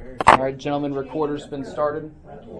All right, gentlemen, recorder's been started.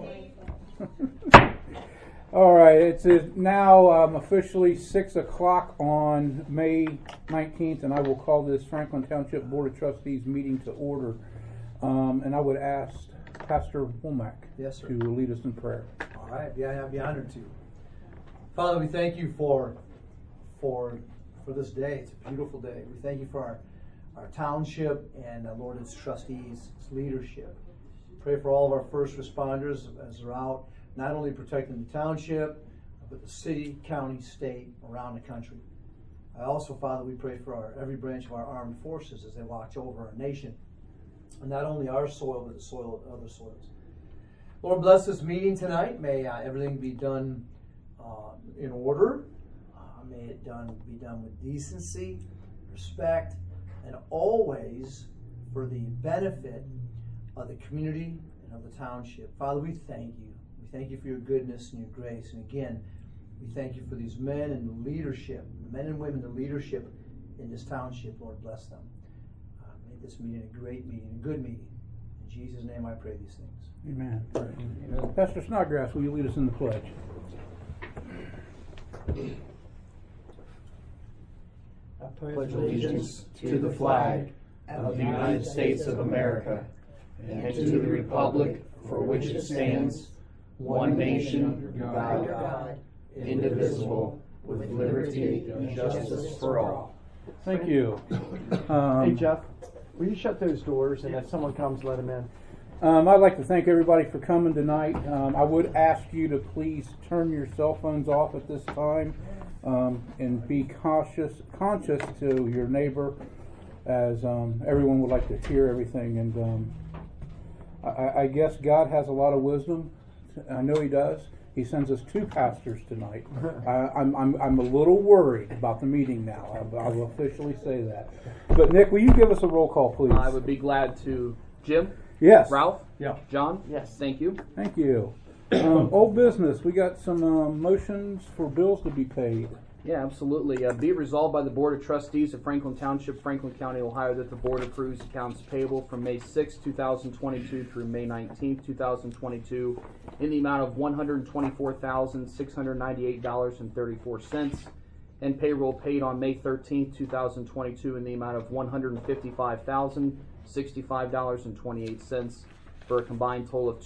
All right, it's now officially 6 o'clock on May 19th, and I will call this Franklin Township Board of Trustees meeting to order. And I would ask Pastor Womack to lead us in prayer. All right, I'd be honored to. Father, we thank you for this day. It's a beautiful day. We thank you for our township and, Lord, its trustees, its leadership. Pray for all of our first responders as they're out, not only protecting the township, but the city, county, state, around the country. I also, Father, we pray for every branch of our armed forces as they watch over our nation, and not only our soil, but the soil of other soils. Lord, bless this meeting tonight. May everything be done in order. May it be done with decency, respect, and always for the benefit of the community and of the township. Father, we thank you. We thank you for your goodness and your grace. And again, we thank you for these men and the leadership, the men and women, the leadership in this township. Lord, bless them. Make this meeting a great meeting, a good meeting. In Jesus' name I pray these things. Amen. Amen. Pastor Snodgrass, will you lead us in the pledge? I pledge allegiance to the flag of the United States of America and to the republic for which it stands, one nation, under God, indivisible, with liberty and justice for all. Thank you. Hey, Jeff, will you shut those doors and if someone comes, let them in? I'd like to thank everybody for coming tonight. I would ask you to please turn your cell phones off at this time and be conscious to your neighbor, as everyone would like to hear everything. And I guess God has a lot of wisdom. I know He does. He sends us two pastors tonight. I'm a little worried about the meeting now. I will officially say that. But Nick, will you give us a roll call, please? I would be glad to. Jim? Yes. Ralph? Yeah. John? Yes. Thank you. Thank you. Old business. We got some motions for bills to be paid. Yeah, absolutely. Be it resolved by the Board of Trustees of Franklin Township, Franklin County, Ohio, that the Board approves accounts payable from May 6, 2022 through May 19, 2022 in the amount of $124,698.34, and payroll paid on May 13, 2022 in the amount of $155,065.28 for a combined total of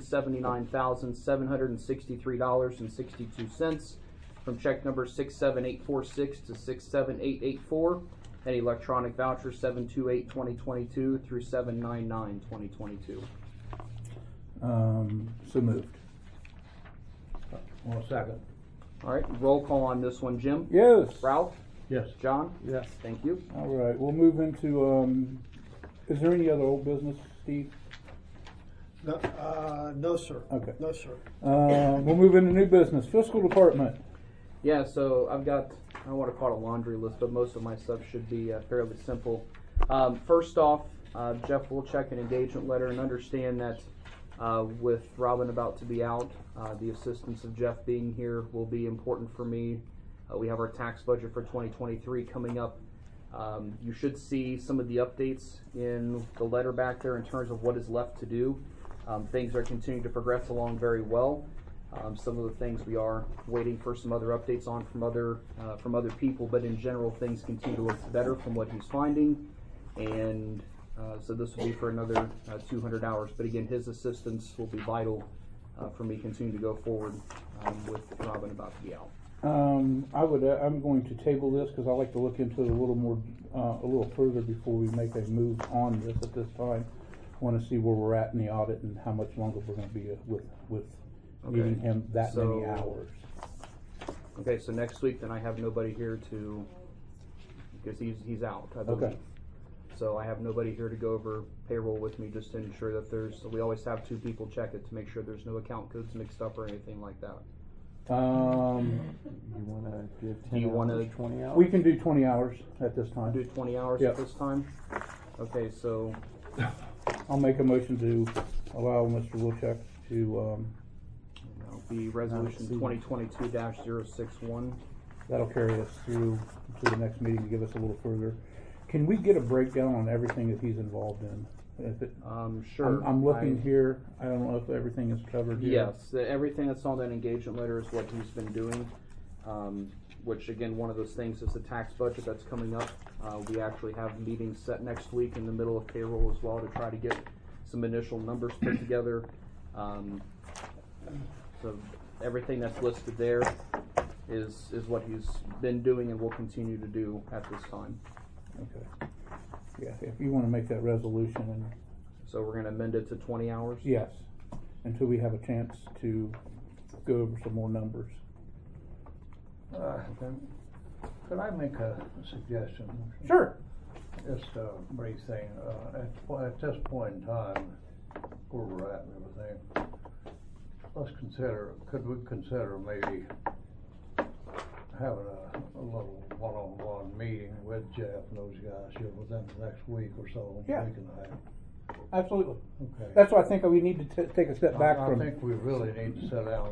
$279,763.62 from check number 67846 to 67884 and electronic voucher 728-2022 through 799-2022. So moved. One second. All right, roll call on this one. Jim? Yes. Ralph? Yes. John? Yes. Thank you. All right, we'll move into, is there any other old business, Steve? No, sir. Okay. No, sir. We'll move into new business. Fiscal department. Yeah, so I've got, I don't want to call it a laundry list, but most of my stuff should be fairly simple. First off, Jeff will check an engagement letter and understand that with Robin about to be out, the assistance of Jeff being here will be important for me. We have our tax budget for 2023 coming up. You should see some of the updates in the letter back there in terms of what is left to do. Things are continuing to progress along very well. Some of the things we are waiting for some other updates on from other people, but in general things continue to look better from what he's finding, and so this will be for another 200 hours. But again, his assistance will be vital for me continuing to go forward with Robin about to be out. I'm going to table this because I like to look into it a little further before we make a move on this at this time. I want to see where we're at in the audit and how much longer we're going to be with needing him many hours. Okay, so next week then I have nobody here because he's out, I believe. Okay. So I have nobody here to go over payroll with me, just to ensure that we always have two people check it to make sure there's no account codes mixed up or anything like that. You want to give 10 hours, 20 hours? We can do 20 hours at this time. Do 20 hours Yep. at this time? Okay, so I'll make a motion to allow Mr. Wilczek to the resolution 2022-061. that'll carry us through to the next meeting to give us a little further. Can we get a breakdown on everything that he's involved in? If it, Sure. I'm looking here. I don't know if everything is covered here. Yes, everything that's on that engagement letter is what he's been doing. Which again, one of those things is the tax budget that's coming up. We actually have meetings set next week in the middle of payroll as well to try to get some initial numbers put together. So everything that's listed there is what he's been doing and will continue to do at this time. Okay. Yeah, if you want to make that resolution, and So we're going to amend it to 20 hours? yes, until we have a chance to go over some more numbers. Okay. Could I make a suggestion? Sure. Just a brief thing. At this point in time, where we're at and everything, could we consider maybe having a little one-on-one meeting with Jeff and those guys here within the next week or so? Yeah. Week and a half. Absolutely. Okay. That's why I think we need to take a step back I from. think we really need to sit down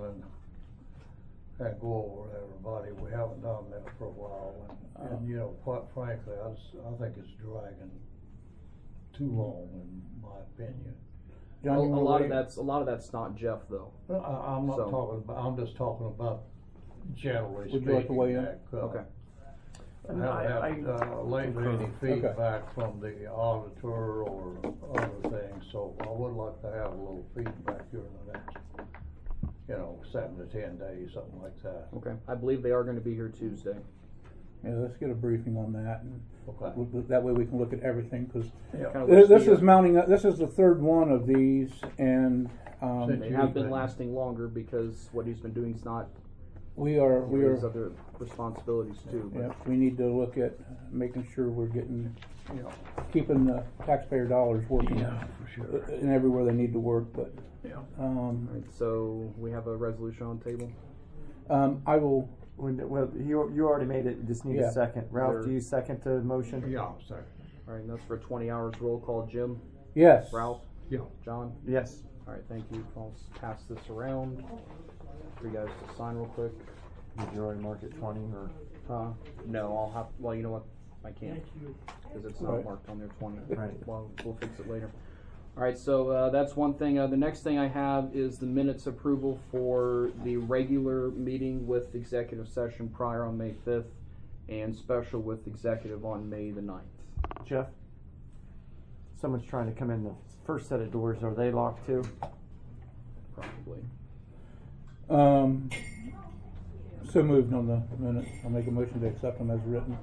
and go over everybody. We haven't done that for a while, and you know, quite frankly, I think it's dragging too long, in my opinion. John, A you wanna lot weigh- of that's not Jeff though. I'm not So- talking about. I'm just talking about generally Would you speaking. like to weigh in? Jack, Okay. I haven't had lately any Okay. feedback from the auditor or other things, so I would like to have a little feedback here in the next, 7 to 10 days, something like that. Okay. I believe they are going to be here Tuesday. Yeah, let's get a briefing on that, and Okay. that way we can look at everything, because Yeah. Kind of wish this the, is mounting up. This is the third one of these, and They have been lasting longer because what he's been doing is not we are his other responsibilities too. But yeah, we need to look at making sure we're Yeah. keeping the taxpayer dollars working Yeah, for sure. and everywhere they need to work. But Yeah. All right, so we have a resolution on the table. I will. Well, you already made it, you just need Yeah. a second. Ralph, There- do you second the motion? Yeah, sorry. All right, and that's for 20 hours roll call. Jim, Yes. Ralph, Yeah. John. Yes. All right, thank you. I'll pass this around for you guys to sign real quick. Did you already mark it 20 or? No, I'll have. Well, you know what? I can't because it's not Right. marked on there 20. Right. Well, we'll fix it later. All right, so that's one thing. The next thing I have is the minutes approval for the regular meeting with executive session prior on May 5th and special with executive on May the 9th. Jeff? Someone's trying to come in the first set of doors. Are they locked too? Probably. So moved on the minutes. I'll make a motion to accept them as written.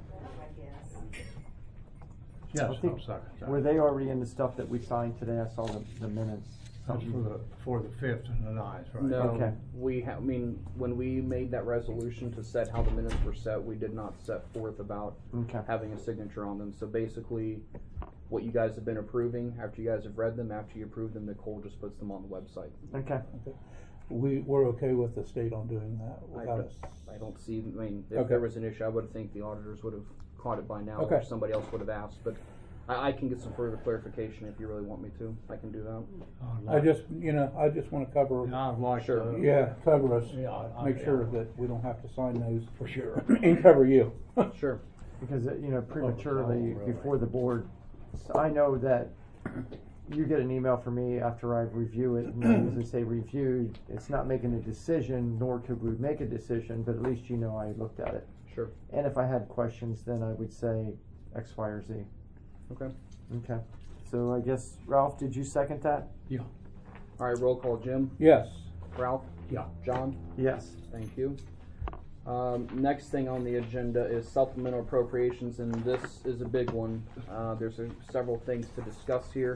Yes, I think- I'm sorry. Were they already in the stuff that we signed today? I saw the minutes. That's for the 5th and the 9th, right? No, Okay. I mean, when we made that resolution to set how the minutes were set, we did not set forth about Okay. having a signature on them. So basically, what you guys have been approving, after you guys have read them, after you approve them, Nicole just puts them on the website. Okay. We're okay with the state on doing that without us. I don't see, I mean, if Okay. there was an issue, I would think the auditors would have caught it by now, Okay. or somebody else would have asked, but I can get some further clarification if you really want me to. I can do that. I just want to cover. I'd like Sure. to. Yeah, cover us. Yeah, Make sure that we don't have to sign those For sure. and cover you. Sure. Because, prematurely really. before the board, so I know that you get an email from me after I review it, and I usually say reviewed. It's not making a decision, nor could we make a decision, but at least you know I looked at it. Sure. And if I had questions, then I would say X, Y, or Z. Okay. Okay. So I guess, Ralph, did you second that? Yeah. All right, roll call. Jim, Yes. Ralph, Yeah. John. Yes. Thank you. Next thing on the agenda is supplemental appropriations, and this is a big one. There's several things to discuss here.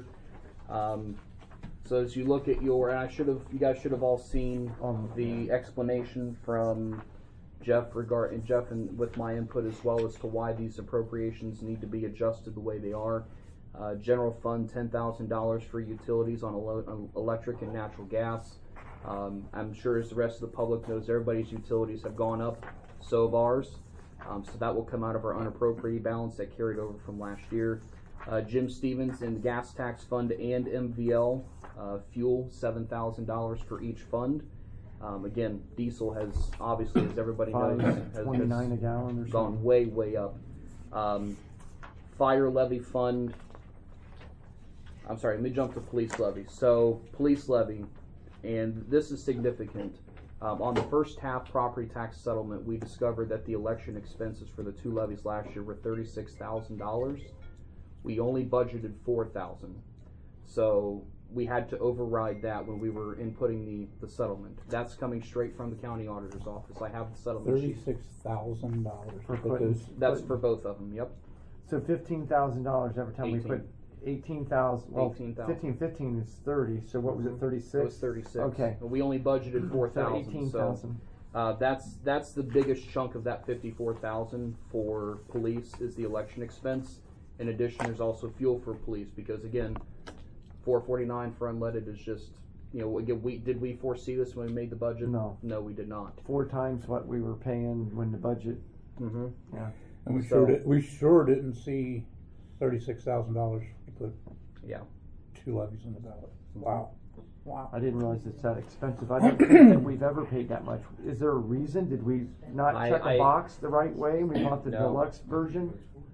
So as you look at and you guys should have all seen the explanation from Jeff and with my input as well as to why these appropriations need to be adjusted the way they are. General fund, $10,000 for utilities on electric and natural gas. I'm sure as the rest of the public knows, everybody's utilities have gone up, so have ours. So that will come out of our unappropriated balance that carried over from last year. Jim Stevens in the gas tax fund and MVL fuel, $7,000 for each fund. Again, diesel has obviously, as everybody knows, has 29 a gallon or gone something. way up. Fire levy fund, I'm sorry, let me jump to police levy. So, police levy, and this is significant. On the first half property tax settlement, we discovered that the election expenses for the two levies last year were $36,000. We only budgeted $4,000. So we had to override that when we were inputting the settlement. That's coming straight from the county auditor's office. I have the settlement sheet. $36,000 For because That's for both of them, yep. So $15,000 every time we 18. put 18,000. Well, 18,000. 15 is 30. So what was it? 36. It was 36. Okay. We only budgeted 4,000. 18,000. So that's the biggest chunk of that 54,000 for police is the election expense. In addition, there's also fuel for police because again, $449 for unleaded is just, you know, again, did we foresee this when we made the budget? No. No, we did not. 4 times what we were paying when the budget. Mm-hmm. Yeah. and So- we sure didn't see $36,000 to put Yeah. 2 levies in the ballot. Wow. I didn't realize it's that expensive. I don't think that we've ever paid that much. Is there a reason? Did we not check a box the right way? We bought the No. deluxe version.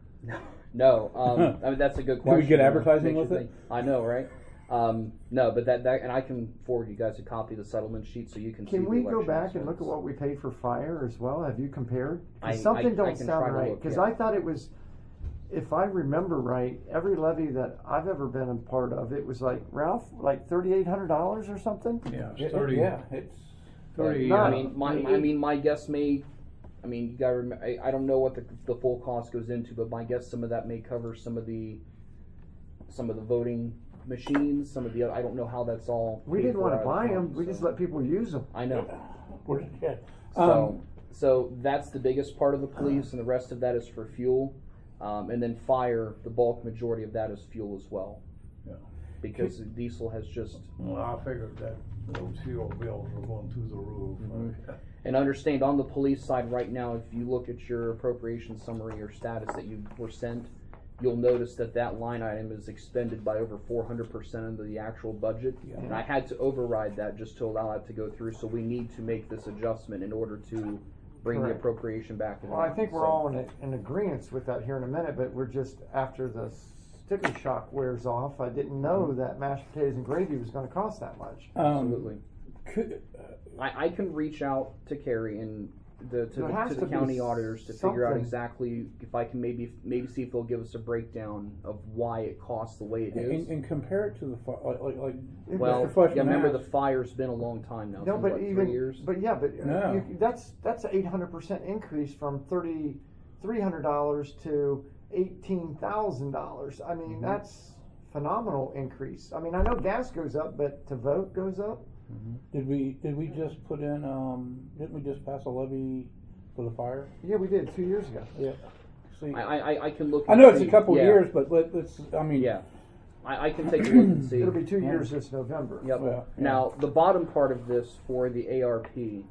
No, I mean that's a good Did question. we get advertising Makes you with it? think. I know, right? No, but that and I can forward you guys a copy of the settlement sheet so you can see Can the we go election back and look at expense. what we paid for fire as well? Have you compared? 'Cause I something don't can sound try to right. look, Because yeah. I thought it was, if I remember right, every levy that I've ever been a part of, it was like Ralph, like $3,800 or something. Yeah, Yeah, it's 30. yeah, it's 30. Not- I mean, my guess may. I mean, you gotta remember. I don't know what the full cost goes into, but my guess some of that may cover some of the voting machines, some of the other. I don't know how that's all. We paid didn't for want out to of buy the them. fund, We so. just let people use them. I know. yeah. So that's the biggest part of the police, and the rest of that is for fuel, and then fire. The bulk majority of that is fuel as well. Yeah. Because diesel has just. Well, I figured that those fuel bills were going through the roof. And understand on the police side right now, if you look at your appropriation summary or status that you were sent, you'll notice that that line item is expended by over 400% of the actual budget. Yeah. And I had to override that just to allow that to go through. So we need to make this adjustment in order to bring Correct. the appropriation back. in Well, I line. think we're So- all in agreement with that here in a minute, but we're just, after the sticker shock wears off, I didn't know that mashed potatoes and gravy was going to cost that much. Absolutely. Could, I can reach out to Carrie and to There has the to be county auditors to figure out something. exactly if I can maybe see if they'll give us a breakdown of why it costs the way it is. and compare it to the like Well, Mr. Fletcher yeah, remember the asked. fire's been a long time now. No, It's been, but what, even 3 years? No. That's an 800% increase from $3,300 to $18,000. I mean, that's phenomenal increase. I mean, I know gas goes up, but to vote goes up. Did we just put in didn't we just pass a levy for the fire? Yeah, we did 2 years ago. Yeah. See, I can look. I and know it's a see. couple Yeah. years, but let's I mean Yeah, I can take a look and see. It'll be 2 years this November. Yep. Yeah. Now, the bottom part of this for the ARP,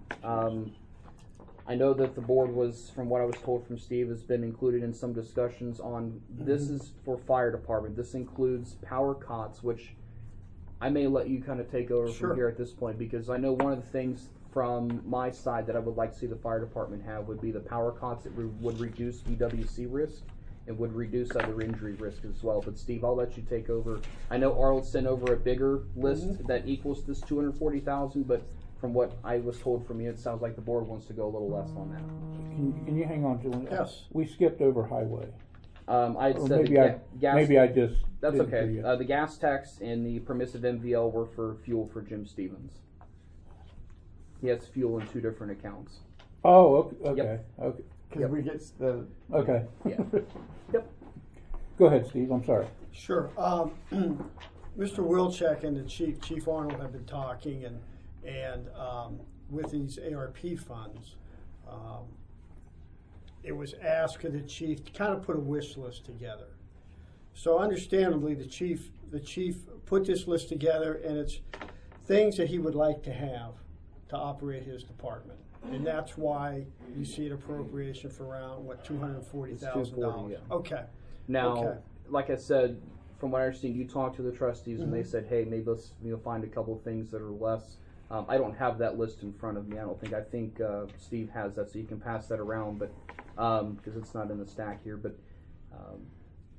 I know that the board was, from what I was told from Steve, has been included in some discussions on, this is for fire department. This includes power cots, which I may let you kind of take over Sure. from here at this point, because I know one of the things from my side that I would like to see the fire department have would be the power cots that would reduce VWC risk and would reduce other injury risk as well. But Steve, I'll let you take over. I know Arnold sent over a bigger list that equals this 240,000, but from what I was told from you, it sounds like the board wants to go a little less on that. can you hang on, Julian? Yes. We skipped over highway. I had Or said maybe the gas. maybe I just That's didn't okay. hear you. The gas tax and the permissive MVL were for fuel for Jim Stevens. He has fuel in 2 different accounts. Oh, okay, Yep. okay. Because Yep. we get the Okay. Yeah. Yep. Go ahead, Steve. I'm sorry. Sure. Mr. Wilczek and the Chief Arnold have been talking, and with these ARP funds, it was asked of the chief to kind of put a wish list together. So understandably, the chief put this list together, and it's things that he would like to have to operate his department, and that's why you see an appropriation for around $240,000. $240,000, yeah. Okay. Now, Okay. like I said, from what I understand, you talked to the trustees and they said, "Hey, maybe let's find a couple of things that are less." I don't have that list in front of me. I think Steve has that, so you can pass that around, but because it's not in the stack here. But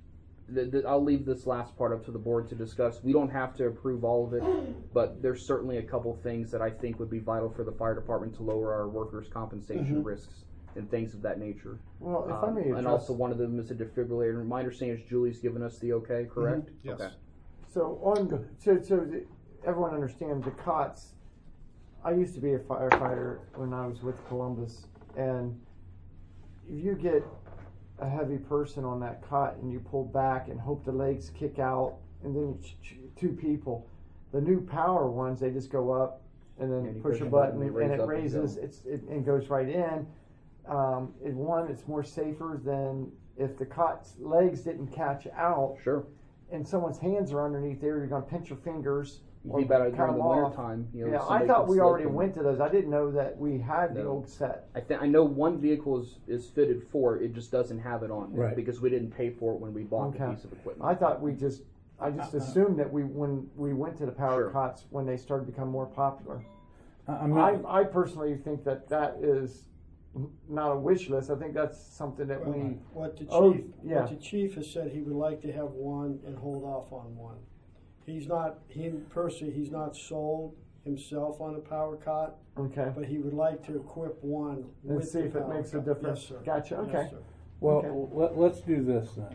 I'll leave this last part up to the board to discuss. We don't have to approve all of it, but there's certainly a couple things that I think would be vital for the fire department to lower our workers' compensation risks and things of that nature. Well, if I may address, and also one of them is a defibrillator. My understanding is Julie's given us the okay, correct? Yes. Okay. so everyone understands the cots. I used to be a firefighter when I was with Columbus, and if you get a heavy person on that cot and you pull back and hope the legs kick out, and then two people, the new power ones, they just go up and then you push a button and it raises and goes right in. It's more safer than if the cot's legs didn't catch out. Sure. And someone's hands are underneath there. You're going to pinch your fingers. You'd be better cut during the them winter off. time. Yeah, I somebody thought could we slip already and- went to those. I didn't know that we had the No. old set. I know one vehicle is fitted for it. It just doesn't have it on Right. because we didn't pay for it when we bought the Okay. piece of equipment. I thought I just assumed that when we went to the power Sure. cots when they started to become more popular. I'm not. I personally think that is not a wish list. I think that's something that we. What the Oh, chief, yeah. what the chief has said, he would like to have one and hold off on one. He's not sold himself on a power cot, Okay. but he would like to equip one And with see the if it power makes a cot. difference. Yes, sir. Gotcha. Yes, Okay. sir. Well, Okay. let's do this then.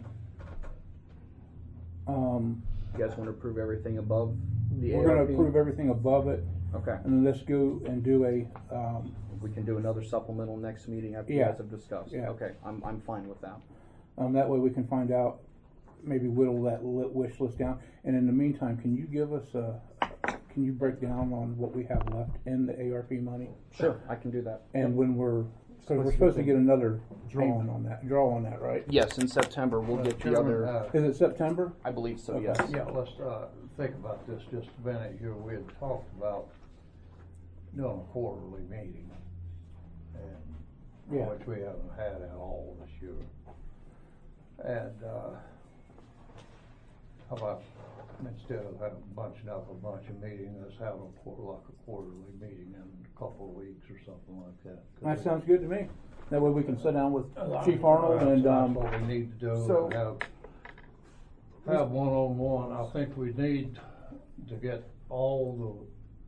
You guys want to approve everything above the We're going ARP? to approve everything above it, Okay. and then let's go and do a. We can do another supplemental next meeting after you Yeah. guys have discussed. Yeah. Okay. I'm fine with that. That way we can find out, maybe whittle that wish list down. And in the meantime, can you give us can you break down on what we have left in the ARP money? Sure, I can do that. And when because we're supposed to get another draw on that, right? Yes, in September we'll get the other. Is it September? I believe so. Okay. Yes. Yeah, let's think about this just a minute here. We had talked about doing a quarterly meeting, and Yeah. which we haven't had at all this year. And how about instead of having bunching up a bunch of meetings, let's have a quarterly meeting in a couple of weeks or something like that. That sounds good to me. That way we can sit down with Chief Arnold and That's what we need to do. So- Have one-on-one. I think we need to get all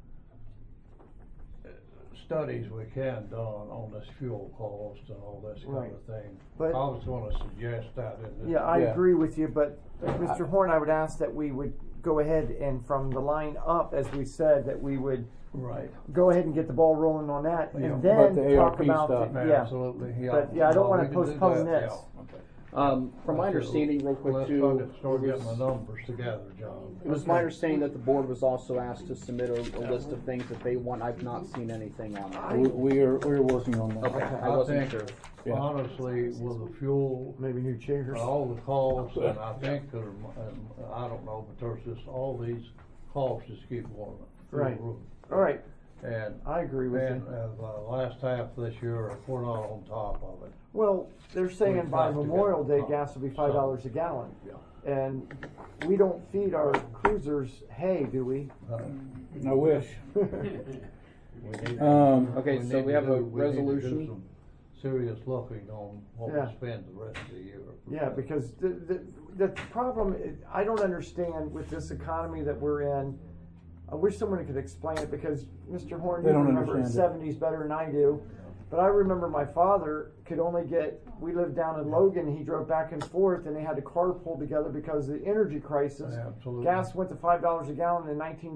the studies we can done on this fuel cost and all this kind Right. of thing. But- I was gonna suggest that in this. Yeah, I Yeah. agree with you, but Mr. Horn, I would ask that we would go ahead and from the line up, as we said, that we would Right. go ahead and get the ball rolling on that, Yeah. and But then the talk ARP about stuff. yeah. Absolutely, yeah. But, yeah, I don't wanna We can do postpone that, this. yeah. Okay. From my understanding, real quick Let's too, start it getting the was, numbers together, John. it was my understanding that the board was also asked to submit a list of things that they want. I've not seen anything on it. we're working on that. Okay, I wasn't sure. Yeah. Honestly, with the fuel, Maybe new chairs. all the costs, and I think that, I don't know, but there's just all these costs just keep going through the Right. roof. All right, And, I agree with and, you. last half of this year, we're not on top of it. Well, they're saying We've by got to get Memorial Day, some. gas will be $5 a gallon, Yeah. and we don't feed our cruisers hay, do we? I wish. We need- Okay, so need we to have do- a we need to do resolution. some Serious looking on what Yeah. we spend the rest of the year. Yeah, because the problem, I don't understand with this economy that we're in. I wish someone could explain it, because Mr. Horn, They you don't remember the understand '70s better than I do. But I remember my father could only we lived down in Logan, he drove back and forth, and they had to carpool together because of the energy crisis. Absolutely. Gas went to $5 a gallon in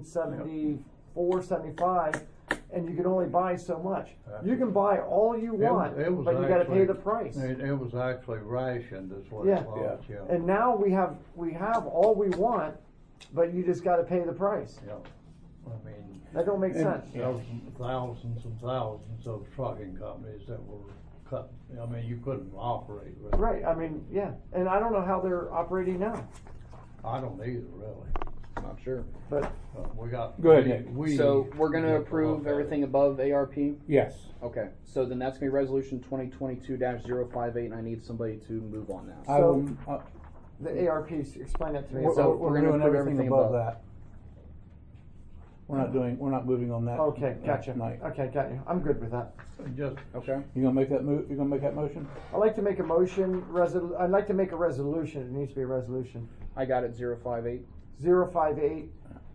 1974, 75, and you could only buy so much. You can buy all you want, It was but you gotta pay actually- the price. It was actually rationed is what Yeah. it was, yeah. And now we have all we want, but you just gotta pay the price. Yeah. I mean, That don't make And- sense. there was thousands and thousands of trucking companies that were cut. I mean, you couldn't operate really. Right, I mean, yeah, and I don't know how they're operating now, I don't either, really. Not sure. but We got. Go ahead, Nick. So we're going to we have approve look at it. everything above ARP? Yes. Okay, so then that's going to be resolution 2022-058, and I need somebody to move on that. I will. the ARP, explain that to me. We're, So we're we're gonna doing approve everything everything above above. that. We're not moving on that. Okay, gotcha. Tonight. Okay, got you. I'm good with that. Just, Okay. You gonna make that move? You gonna make that motion? I'd like to make a motion, I'd like to make a resolution, it needs to be a resolution. I got it 058. 058,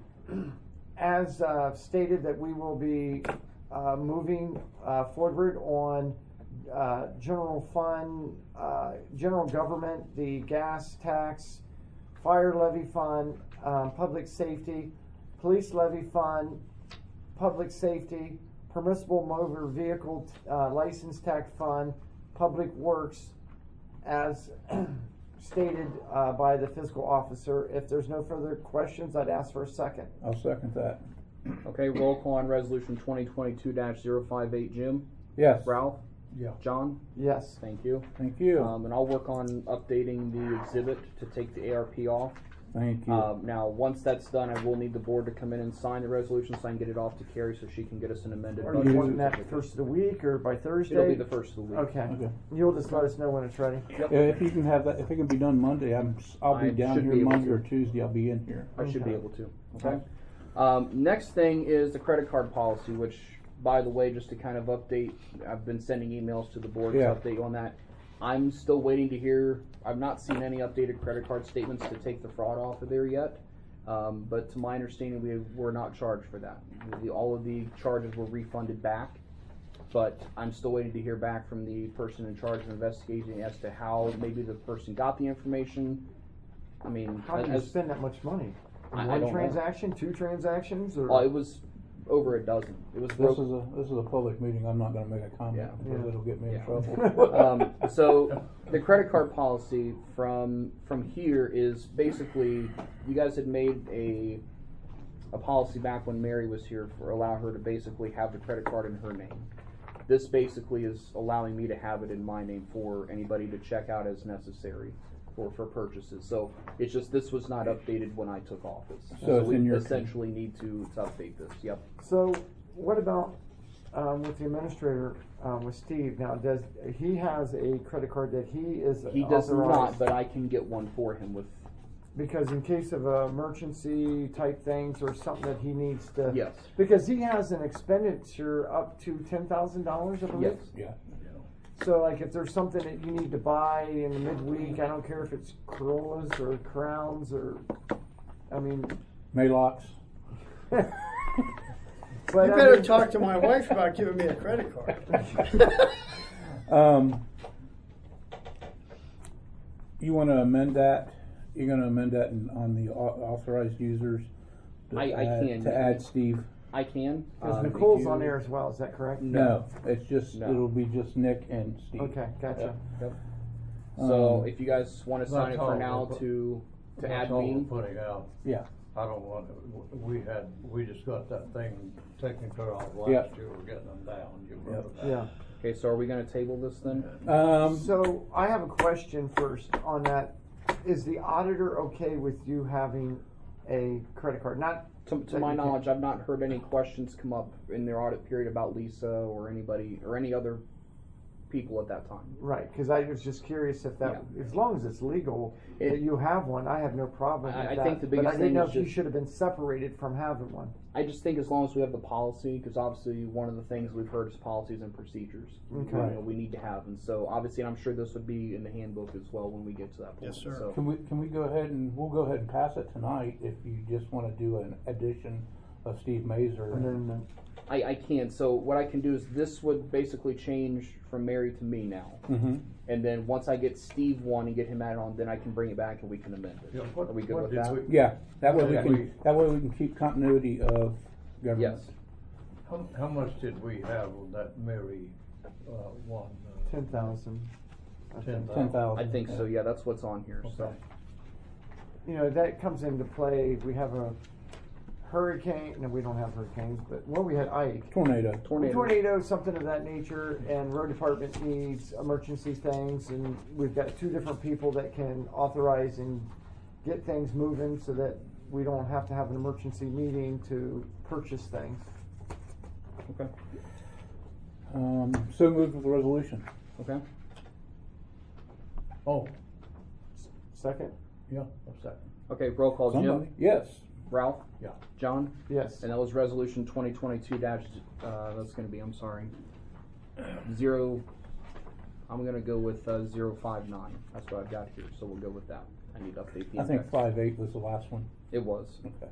as stated that we will be moving forward on general fund, general government, the gas tax, fire levy fund, public safety, police levy fund, public safety, permissible motor vehicle license tax fund, public works, as stated by the fiscal officer. If there's no further questions, I'd ask for a second. I'll second that. Okay, roll call on resolution 2022-058. Jim? Yes. Ralph? yeah. John? Yes. Thank you. Thank you. And I'll work on updating the exhibit to take the ARP off. Thank you. Now, once that's done, I will need the board to come in and sign the resolution so I can get it off to Carrie so she can get us an amended Are budget. you wanting that first of the week or by Thursday? It'll be the first of the week. Okay. Okay. You'll just let us know when it's ready. Yeah, if you can have that, if it can be done Monday, I'll be I down should here be able Monday to. or Tuesday. I'll be in here. I should be Okay. able to. Okay. Next thing is the credit card policy, which, by the way, just to kind of update, I've been sending emails to the board Yeah. to update on that. I'm still waiting to hear. I've not seen any updated credit card statements to take the fraud off of there yet. But to my understanding, we were not charged for that. All of the charges were refunded back. But I'm still waiting to hear back from the person in charge of investigating as to how maybe the person got the information. I mean, How do you spend that much money? I One don't know. transaction, two transactions, or? Oh, it was over a dozen. It was This is a public meeting. I'm not going to make a comment Yeah. because Yeah. it'll get me in Yeah. trouble. So the credit card policy from here is basically, you guys had made a policy back when Mary was here for allow her to basically have the credit card in her name. This basically is allowing me to have it in my name for anybody to check out as necessary for purchases. So it's just this was not updated when I took office. So it's we in your- essentially need to update this. Yep. So, what about with the administrator, with Steve? Now, does he has a credit card that he is He does authorized? not, but I can get one for him with. Because in case of emergency type things or something that he needs to. Yes. Because he has an expenditure up to $10,000, I believe. Yes. Yeah. So, like, if there's something that you need to buy in the midweek, I don't care if it's Corollas or Crowns or, I mean. Maylocks. But You I better mean- talk to my wife about giving me a credit card. You want to amend that? You're going to amend that on the authorized users? To I can. To add Steve? I can. Because if Nicole's you- on there as well, is that correct? No, it's just, No. it'll be just Nick and Steve. Okay, gotcha. Yep. So Um, if you guys want to sign it That's for all now we're- to That's add all me. we're putting out. Yeah. I don't want, we just got that thing taken care of last Yep. year, we're getting them down. You Yep. remember that? Yeah. Okay, so are we going to table this then? So I have a question first on that. Is the auditor okay with you having a credit card? Not To that my you can- knowledge, I've not heard any questions come up in their audit period about Lisa or anybody or any other people at that time. right, because I was just curious if that, as long as it's legal, It- that you have one, I have no problem with I that. think the But biggest I didn't thing know is if you just- should have been separated from having one. I just think as long as we have the policy, because obviously one of the things we've heard is policies and procedures. Okay. You know, we need to have, and so obviously, and I'm sure this would be in the handbook as well when we get to that point. Yes, sir. So, Can we go ahead and, we'll go ahead and pass it tonight if you just want to do an addition of Steve Mazer. And then, I can. So what I can do is this would basically change from Mary to me now. Mm-hmm. And then once I get Steve one and get him added on, then I can bring it back and we can amend it. Yeah, Are we good with did that? we- Yeah, that way we Okay. can, that way we can keep continuity of government. Yes. How much did we have on that Mary, one? 10,000. I think. 10,000. I think so. Yeah, that's what's on here. So Okay. You know, that comes into play. We have a hurricane. No, we don't have hurricanes, but well, we had Ike. Tornado. Tornado, something of that nature, and road department needs emergency things, and we've got two different people that can authorize and get things moving so that we don't have to have an emergency meeting to purchase things. okay. So moved with the resolution. Okay. Oh, Second? yeah, a second. Okay. Roll call. Somebody? Jim. Yes. Ralph? Yeah. John? Yes. And that was resolution 2022 that's going to be, zero, I'm going to go with 059. That's what I've got here, so we'll go with that. I need to update the I think index. 5.8 was the last one. It was. Okay.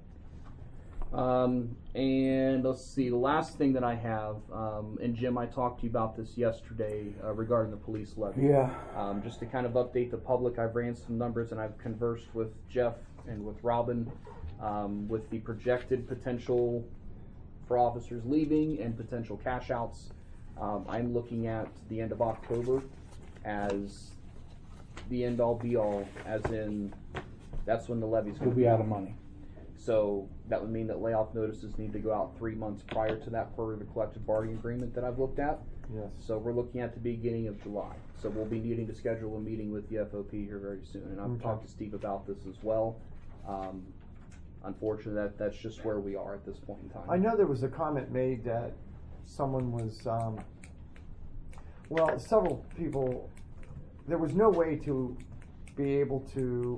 And let's see, the last thing that I have, and Jim, I talked to you about this yesterday regarding the police levy. Yeah. Just to kind of update the public, I've ran some numbers and I've conversed with Jeff and with Robin with the projected potential for officers leaving and potential cash outs. I'm looking at the end of October as the end all be all, as in that's when the levy's going We'll to be out of money. So that would mean that layoff notices need to go out 3 months prior to that per the collective bargaining agreement that I've looked at. Yes. So we're looking at the beginning of July. So we'll be needing to schedule a meeting with the FOP here very soon. And I've Okay. talked to Steve about this as well. Unfortunately, that's just where we are at this point in time. I know there was a comment made that someone was, well, several people, there was no way to be able to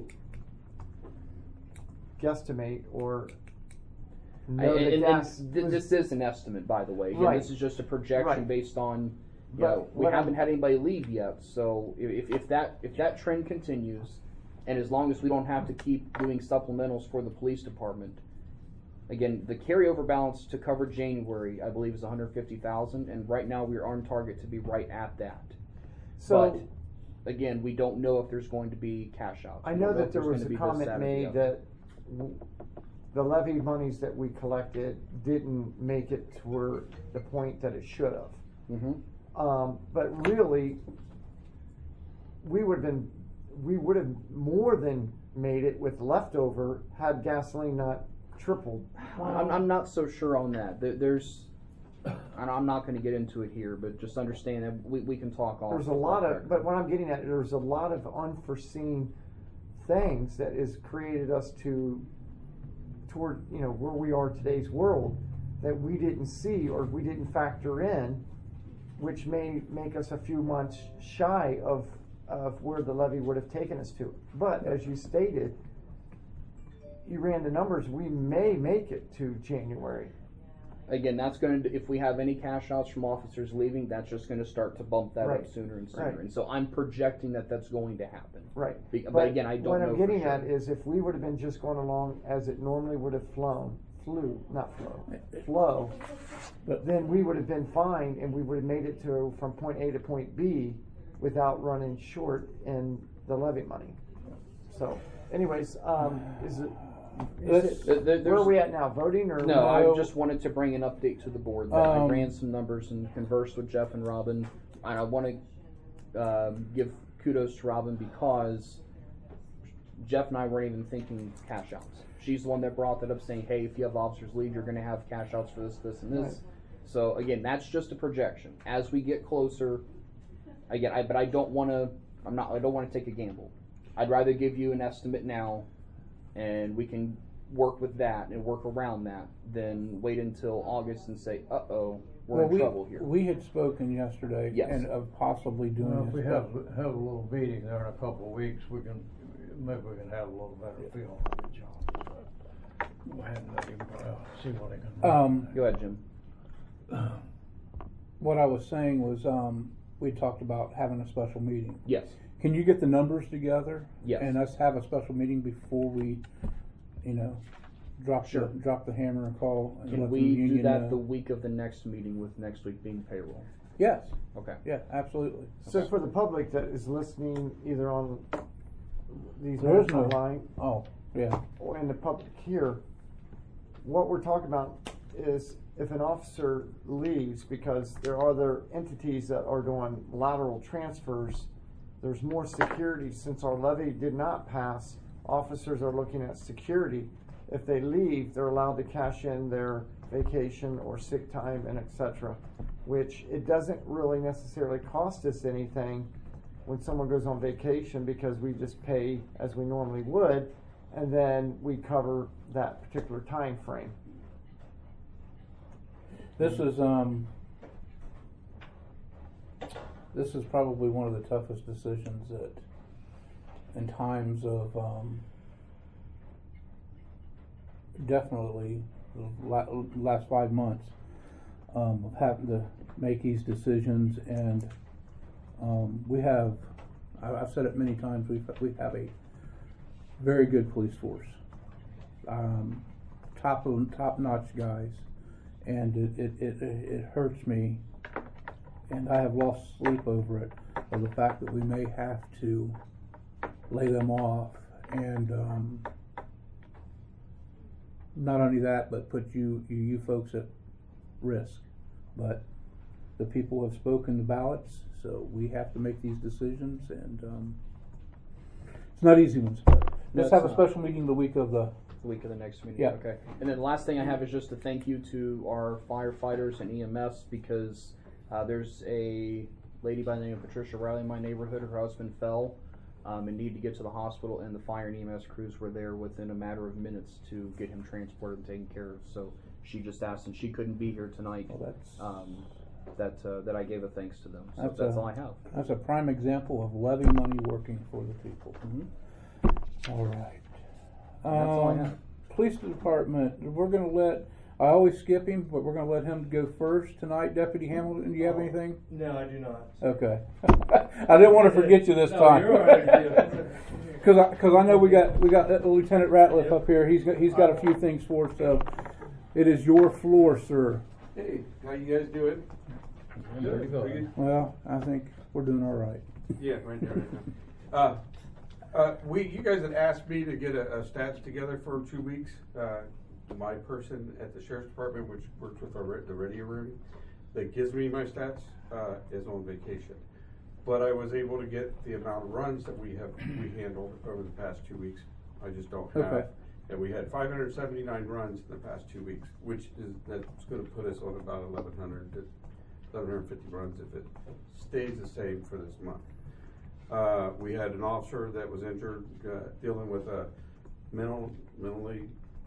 guesstimate or know that and gas was- this is an estimate, by the way. Again, Right. This is just a projection Right. based on, you But know, we what haven't I'm- had anybody leave yet. So if that trend continues, and as long as we don't have to keep doing supplementals for the police department, again, the carryover balance to cover January, I believe, is 150,000, and right now we're on target to be right at that. So but again, we don't know if there's going to be cash outs. I We know don't that if there there's was gonna a be this, comment that, or the made other. that the levy monies that we collected didn't make it to the point that it should have. But really, we would have more than made it with leftover had gasoline not tripled. I'm not so sure on that. There's, and I'm not going to get into it here, but just understand that we can talk all. There's a lot of, but what I'm getting at, there's a lot of unforeseen things that has created us toward, you know, where we are today's world that we didn't see or we didn't factor in, which may make us a few months shy of where the levy would have taken us to. But as you stated, you ran the numbers, we may make it to January. Again, that's going to, if we have any cash outs from officers leaving, that's just going to start to bump that Right. up sooner and sooner. Right. And so I'm projecting that that's going to happen. Right. But again, I don't what know I'm for getting sure. at is if we would have been just going along as it normally would have flow, But then we would have been fine and we would have made it from point A to point B without running short in the levy money. So, anyways, where are we at now? Voting or No, I just wanted to bring an update to the board. That I Um, ran some numbers and conversed with Jeff and Robin. And I want to give kudos to Robin because Jeff and I weren't even thinking cash outs. She's the one that brought that up, saying, "Hey, if you have officers leave, you're going to have cash outs for this, this, and this." Right. So again, that's just a projection. As we get closer, but I don't want to. I don't want to take a gamble. I'd rather give you an estimate now, and we can work with that and work around that than wait until August and say, "Uh-oh, we're in trouble here." We had spoken yesterday Yes. and of possibly doing Well, if we this, have a little meeting there in a couple of weeks, maybe we can have a little better feel on it, John. Go ahead and let him, see what he can do. Go ahead, Jim. What I was saying was, we talked about having a special meeting. Yes. Can you get the numbers together? Yes. And us have a special meeting before we, drop Sure. the hammer and call and Can let we the do union that know? the week of the next meeting, with next week being payroll? Yes. Okay. Yeah, absolutely. So for the public that is listening either on these There is minutes no- online Oh, yeah. or in the public here, what we're talking about is if an officer leaves because there are other entities that are doing lateral transfers, there's more security. Since our levy did not pass, officers are looking at security. If they leave, they're allowed to cash in their vacation or sick time and etc., which it doesn't really necessarily cost us anything when someone goes on vacation because we just pay as we normally would, and then we cover that particular time frame. This is probably one of the toughest decisions that, in times of, definitely the last 5 months of having to make these decisions, and we have, I've said it many times, we have a very good police force, top-notch guys, and it hurts me, and I have lost sleep over it, of the fact that we may have to lay them off, and not only that, but put you folks at risk. But the people have spoken the ballots, so we have to make these decisions, and it's not easy ones. Let's have a special meeting the week of the next meeting. Yeah. Okay. And then the last thing I have is just to thank you to our firefighters and EMS, because there's a lady by the name of Patricia Riley in my neighborhood. Her husband fell and needed to get to the hospital, and the fire and EMS crews were there within a matter of minutes to get him transported and taken care of. So she just asked, and she couldn't be here tonight. Well, that I gave a thanks to them. So That's all I have. That's a prime example of levy money working for the people. Mm-hmm. All right. That's all I have. Police department, we're going to let, I always skip him, but we're going to let him go first tonight. Deputy Hamilton, do you have anything? No, I do not. Okay. I didn't want to forget you this time. You're all right. Because I know we got Lieutenant Ratliff up here. He's got a few things for us. So it is your floor, sir. Hey, how you guys doing? Pretty good. Well, I think we're doing all right. Yeah, right there, right now. You guys had asked me to get a stats together for 2 weeks. My person at the sheriff's department, which works with the radio room, that gives me my stats, is on vacation. But I was able to get the amount of runs that we handled over the past 2 weeks. I just don't have. Okay. And we had 579 runs in the past 2 weeks, that's going to put us on about 1,100 to 1,150 runs if it stays the same for this month. We had an officer that was injured dealing with a mentally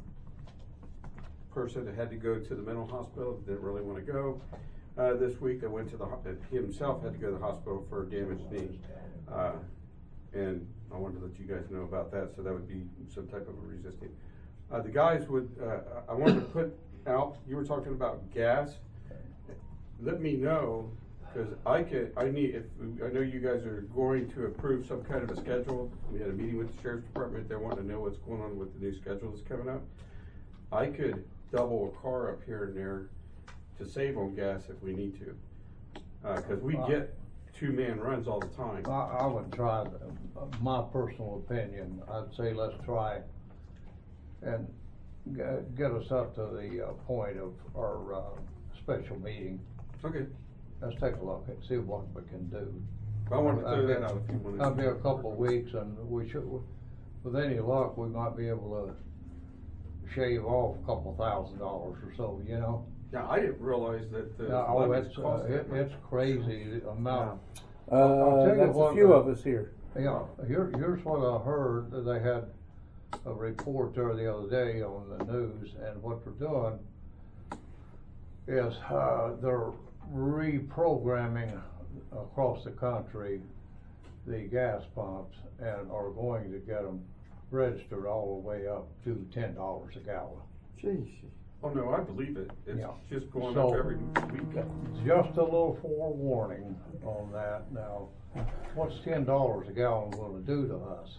person that had to go to the mental hospital, didn't really want to go. This week, he himself had to go to the hospital for a damaged knee. And I wanted to let you guys know about that, so that would be some type of a resisting. The guys I wanted to put out, you were talking about gas. Let me know, because I know you guys are going to approve some kind of a schedule. We had a meeting with the sheriff's department. They want to know what's going on with the new schedule that's coming up. I could double a car up here and there to save on gas if we need to, because we get 2-man runs all the time. I would try, my personal opinion, I'd say let's try and get us up to the point of our special meeting. Okay. Let's take a look and see what we can do. I want to throw that out if you want to. That'll be a couple of weeks, and we should, with any luck, we might be able to shave off a couple $1,000 or so, you know? Yeah, I didn't realize that the it's crazy the amount. That's a few of us here. Yeah, here's what I heard, that they had a report there the other day on the news, and what they're doing is they're reprogramming across the country the gas pumps, and are going to get them registered all the way up to $10 a gallon. Jeez. Oh no, I believe it. It's just going So, up every week. Just a little forewarning on that. Now, what's $10 a gallon going to do to us?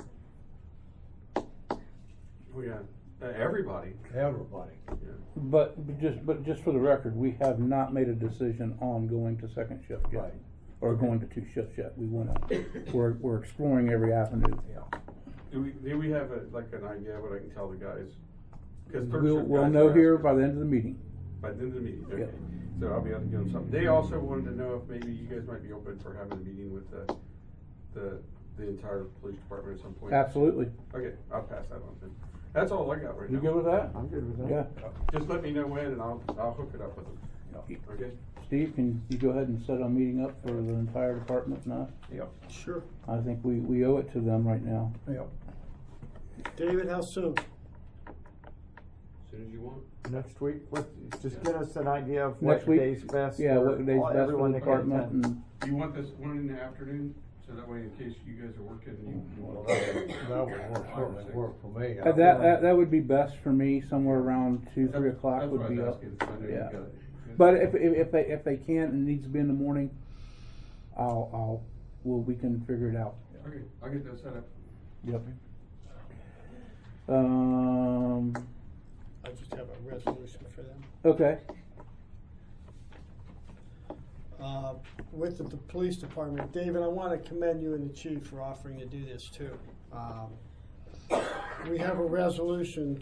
Oh yeah, everybody. Everybody. Yeah. But just for the record, we have not made a decision on going to second shift yet, Right. or going to 2 shifts yet. We're exploring every avenue. Yeah. Do we have an idea what I can tell the guys? Because We'll know here by the end of the meeting. By the end of the meeting. Okay. Yep. So I'll be able to give them something. They also wanted to know if maybe you guys might be open for having a meeting with the entire police department at some point. Absolutely. Okay, I'll pass that on then. That's all I got right You now. good with that? I'm good with that. Yeah. Just let me know when, and I'll hook it up with them. Okay. Steve, can you go ahead and set a meeting up for the entire department now? Yep. Sure. I think we owe it to them right now. Yep. David, how soon? As soon as you want. Next week, just get us an idea of Next what week? day's best. Yeah, for what day's best for everyone the that can department, attend. and Do you want this one in the afternoon? so that way in case you guys are working, Well, that would certainly work for me. That would be best for me. Somewhere around 2-3 o'clock would be up. Yeah. But if they can't and it needs to be in the morning, we can figure it out. Okay, I'll get that set up. Yep. I just have a resolution for them. Okay. With the police department, David, I want to commend you and the chief for offering to do this too. We have a resolution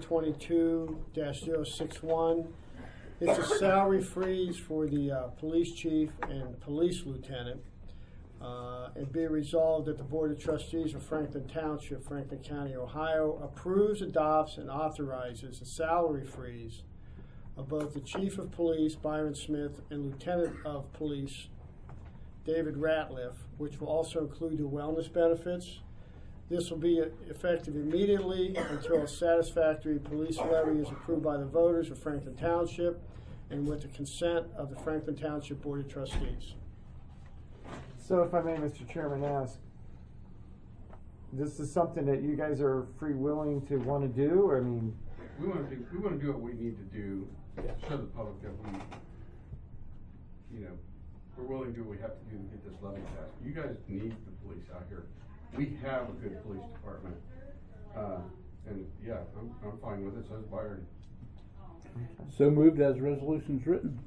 2022-061. It's a salary freeze for the police chief and police lieutenant. And be resolved that the Board of Trustees of Franklin Township, Franklin County, Ohio approves, adopts, and authorizes a salary freeze of both the Chief of Police, Byron Smith, and Lieutenant of Police, David Ratliff, which will also include the wellness benefits. This will be effective immediately until a satisfactory police levy is approved by the voters of Franklin Township and with the consent of the Franklin Township Board of Trustees. So if I may, Mr. Chairman, ask, this is something that you guys are free willing to want to do? I mean, We want to do what we need to do to show the public that we're willing to do what we have to do to get this levy passed. You guys need the police out here. We have a good police department. And yeah, I'm fine with it, so is Byron. So moved as resolution's written.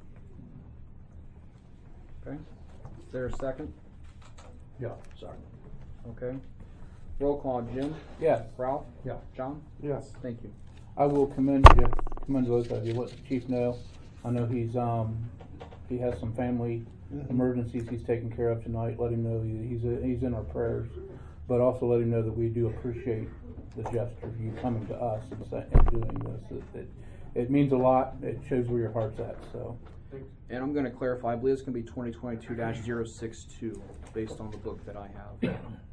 Okay. Is there a second? Yeah. Sorry. Okay. Roll call, Jim? Yes. Ralph? Yeah. John? yes. Thank you. I will commend both of you. Let the chief know. I know he has some family emergencies he's taking care of tonight. Let him know he's in our prayers, but also let him know that we do appreciate the gesture of you coming to us and doing this. It means a lot. It shows where your heart's at. So. And I'm going to clarify, I believe it's going to be 2022-062 based on the book that I have.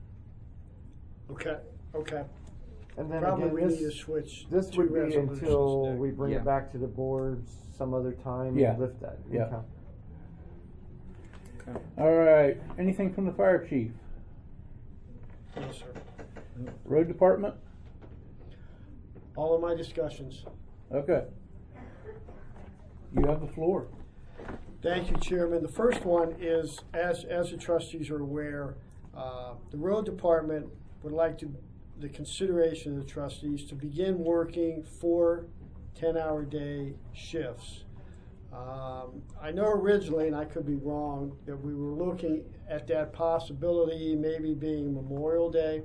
Okay. And then Probably again, we need to switch this two would be resolutions until today. we bring Yeah. it back to the board some other time Yeah. and lift that. Yeah. Okay. Okay. All right. Anything from the fire chief? Yes, sir. Road department? All of my discussions. Okay. You have the floor. Thank you, Chairman. The first one is, as the trustees are aware, the road department would like the consideration of the trustees to begin working 4 10-hour day shifts. I know originally, and I could be wrong, that we were looking at that possibility maybe being Memorial Day.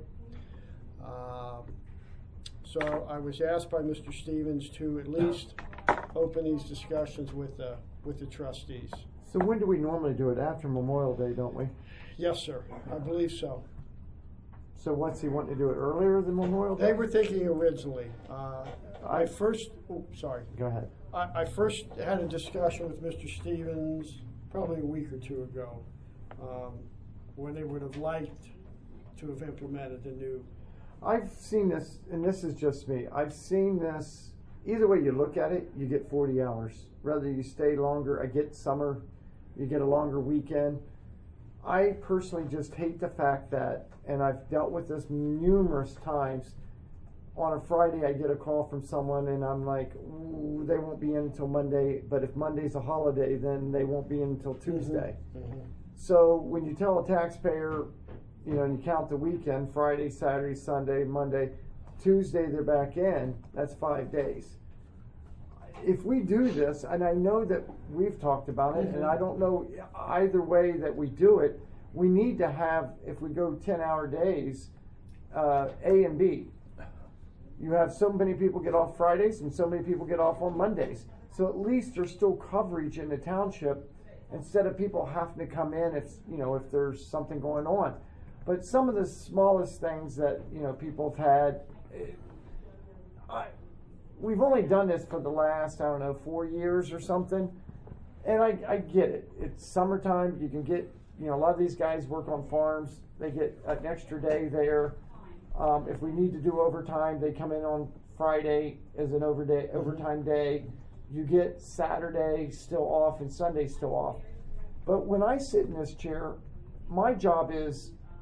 So I was asked by Mr. Stevens to at least open these discussions with the trustees. So when do we normally do it? After Memorial Day, don't we? Yes, sir. I believe so. So what's he wanting to do it earlier than Memorial Day? They were thinking originally. I first Go ahead. I first had a discussion with Mr. Stevens probably a week or two ago, when they would have liked to have implemented the new. I've seen this, and this is just me. I've seen this. Either way you look at it, you get 40 hours. Whether you stay longer, I get summer, you get a longer weekend. I personally just hate the fact that, and I've dealt with this numerous times, on a Friday I get a call from someone and I'm like, ooh, they won't be in until Monday, but if Monday's a holiday, then they won't be in until Tuesday. Mm-hmm. So when you tell a taxpayer, and you count the weekend, Friday, Saturday, Sunday, Monday, Tuesday they're back in, that's 5 days. If we do this, and I know that we've talked about it, and I don't know either way that we do it, we need to have, if we go 10-hour days, A and B. You have so many people get off Fridays and so many people get off on Mondays. So at least there's still coverage in the township instead of people having to come in if there's something going on. But some of the smallest things that, people have had, we've only done this for the last, 4 years or something. And I get it. It's summertime. You can get, a lot of these guys work on farms. They get an extra day there. If we need to do overtime, they come in on Friday as an overtime day. You get Saturday still off and Sunday still off. But when I sit in this chair, my job is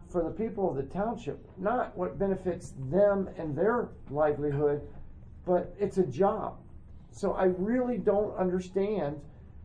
for the people of the township, not what benefits them and their livelihood, but it's a job. So I really don't understand.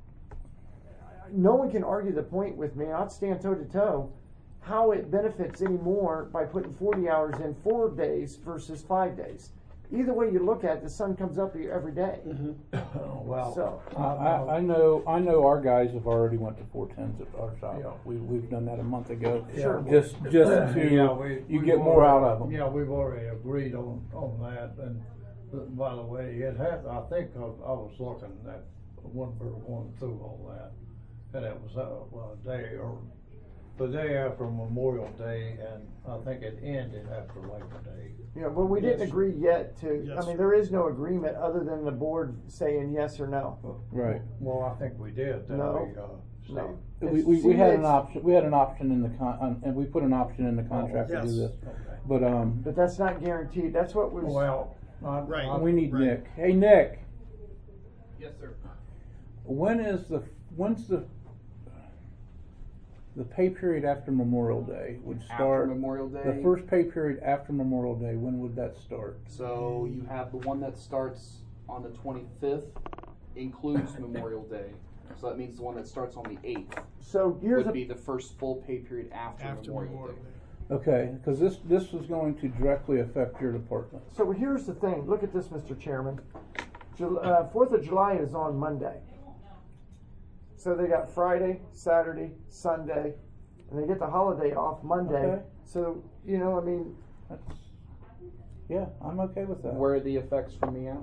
No one can argue the point with me. I'd stand toe to toe how it benefits any more by putting 40 hours in 4 days versus 5 days. Either way you look at it, the sun comes up every day. Well, So I know our guys have already went to 410s at our shop. Yeah. We've done that a month ago. Sure. Just to you get more out of them. Yeah, we've already agreed on that, and by the way, it had, I think I was looking at one for one through all that, and it was a day or the day after Memorial Day, and I think it ended after Labor Day. yeah, well, we didn't Yes. agree yet to. Yes. I mean, there is no agreement other than the board saying yes or no. Right. Well, I think we did, didn't No. we, Steve? No. We had an option. We had an option in the and we put an option in the contract to do yes. this. Okay. But But that's not guaranteed. That's what was. Well, Right. we need Right. Nick. Hey Nick, Yes, sir. when's the pay period after Memorial Day would start? After Memorial Day. The first pay period after Memorial Day, when would that start? So you have the one that starts on the 25th, includes Memorial Day. So that means the one that starts on the 8th So here's would be the first full pay period after Memorial Day. Okay, because this is going to directly affect your department. So here's the thing. Look at this, Mr. Chairman. 4th of July is on Monday. So they got Friday, Saturday, Sunday, and they get the holiday off Monday. Okay. So, you know, I mean, Yeah, I'm okay with that. Where are the effects for me at?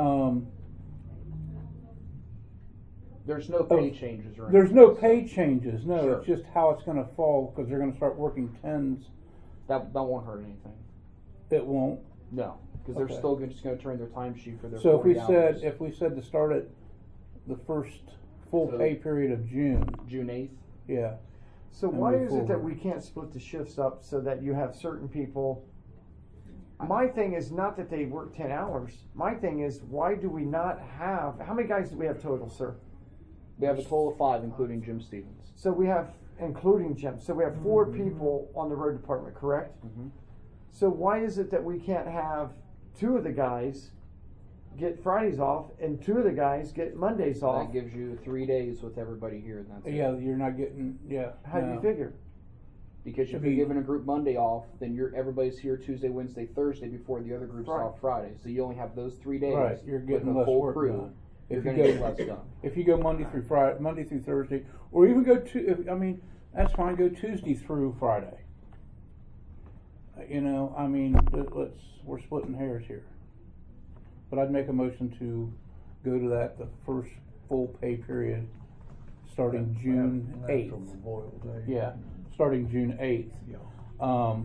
There's no pay changes or anything. There's no pay changes. No, Sure. it's just how it's going to fall because they're going to start working 10s. That won't hurt anything. It won't. No, because they're Okay. still just going to turn their timesheet for their So 40 if hours. we said to start at the first full So- pay period of June, June 8th. yeah. so And why move is it that forward. we can't split the shifts up so that you have certain people? My thing is not that they work 10 hours. My thing is, why do we not have, how many guys do we have total, sir? We have a total of 5, including Jim Stevens. So we have, including Jim, so we have 4 people on the road department, correct? Mhm. So why is it that we can't have 2 of the guys get Fridays off and 2 of the guys get Mondays off? That gives you 3 days with everybody here, and that's Yeah, it. you're not getting, yeah. How do no. you figure? Because Should if be- you're giving a group Monday off, then everybody's here Tuesday, Wednesday, Thursday before the other group's Right. off Friday. So you only have those 3 days. Right, you're getting with a less full work crew. done. You're If you going to go- get less done. If you go Monday through Thursday, or even go that's fine. Go Tuesday through Friday. You know, I mean, we're splitting hairs here. But I'd make a motion to go to the first full pay period, starting June After 8th. Memorial Day. Yeah, starting June 8th. Yeah.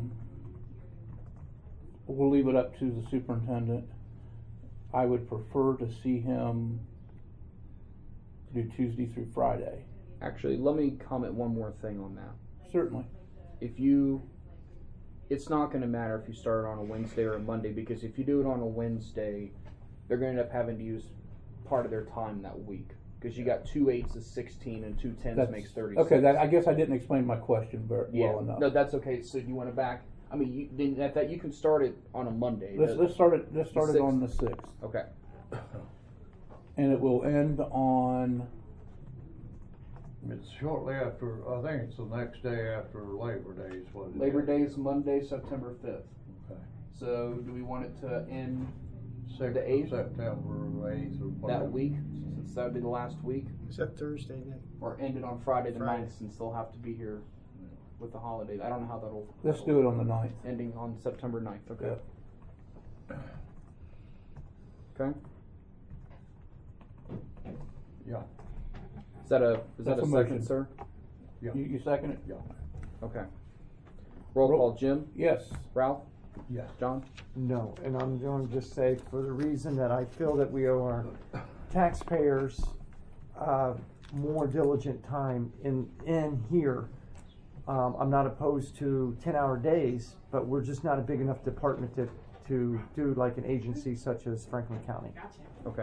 We'll leave it up to the superintendent. I would prefer to see him do Tuesday through Friday. Actually, let me comment one more thing on that. Certainly. It's not going to matter if you start on a Wednesday or a Monday, because if you do it on a Wednesday, they're going to end up having to use part of their time that week. Because you got 2 8s is 16 and 2 10s makes 36. Okay, I guess I didn't explain my question well enough. No, that's okay. So you want it back? I mean, you can start it on a Monday. Let's start it sixth. on the 6th. Okay. And it will end on, It's shortly after, I think it's the next day after Labor Day is what it is. Labor Day is Monday, September 5th. Okay. So do we want it to end 6th The of 8th? September or 8th or whatever. that week, since that would be the last week? Is that Thursday, Nick? Or end it on Friday the Friday. 9th, since they'll have to be here with the holiday. I don't know how that'll... let's do it on the 9th. Ending on September 9th, okay. Yeah. Okay. Yeah. Is that a That's a second, motion. sir? Yeah. You second it? Yeah. Okay. Roll call, Jim, Yes. Ralph, Yes. John? No, and I'm going to just say, for the reason that I feel that we owe our taxpayers more diligent time in here. I'm not opposed to 10-hour days, but we're just not a big enough department to do like an agency such as Franklin County. Okay.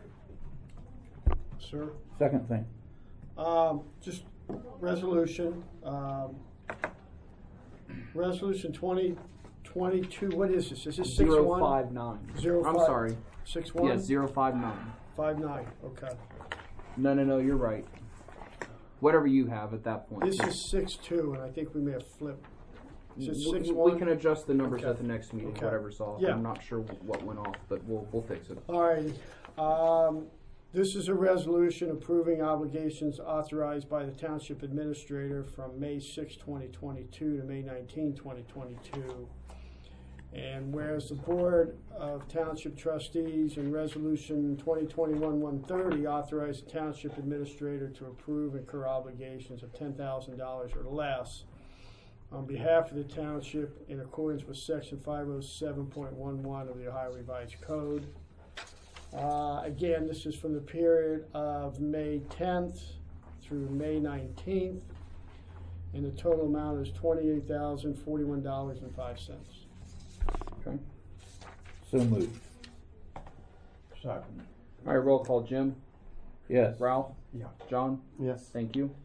Sir? Second thing. Just resolution, Resolution 2022, what is this? Is this 61? 059. 05. I'm sorry. 61? Yes, 059. 59, okay. No, you're right. Whatever you have at that point. This is 62, and I think we may have flipped. Is it We 61? can adjust the numbers Okay. at the next meeting, Okay. whatever's off. Yeah. I'm not sure what went off, but we'll fix it. All right. This is a resolution approving obligations authorized by the Township Administrator from May 6, 2022 to May 19, 2022. And whereas the Board of Township Trustees in Resolution 2021-130 authorized the Township Administrator to approve and incur obligations of $10,000 or less on behalf of the Township in accordance with Section 507.11 of the Ohio Revised Code. Again, this is from the period of May 10th through May 19th, and the total amount is $28,041.05. Okay. So moved. Second. All right, roll call. Jim, Yes. Ralph, Yeah. John. Yes. Thank you.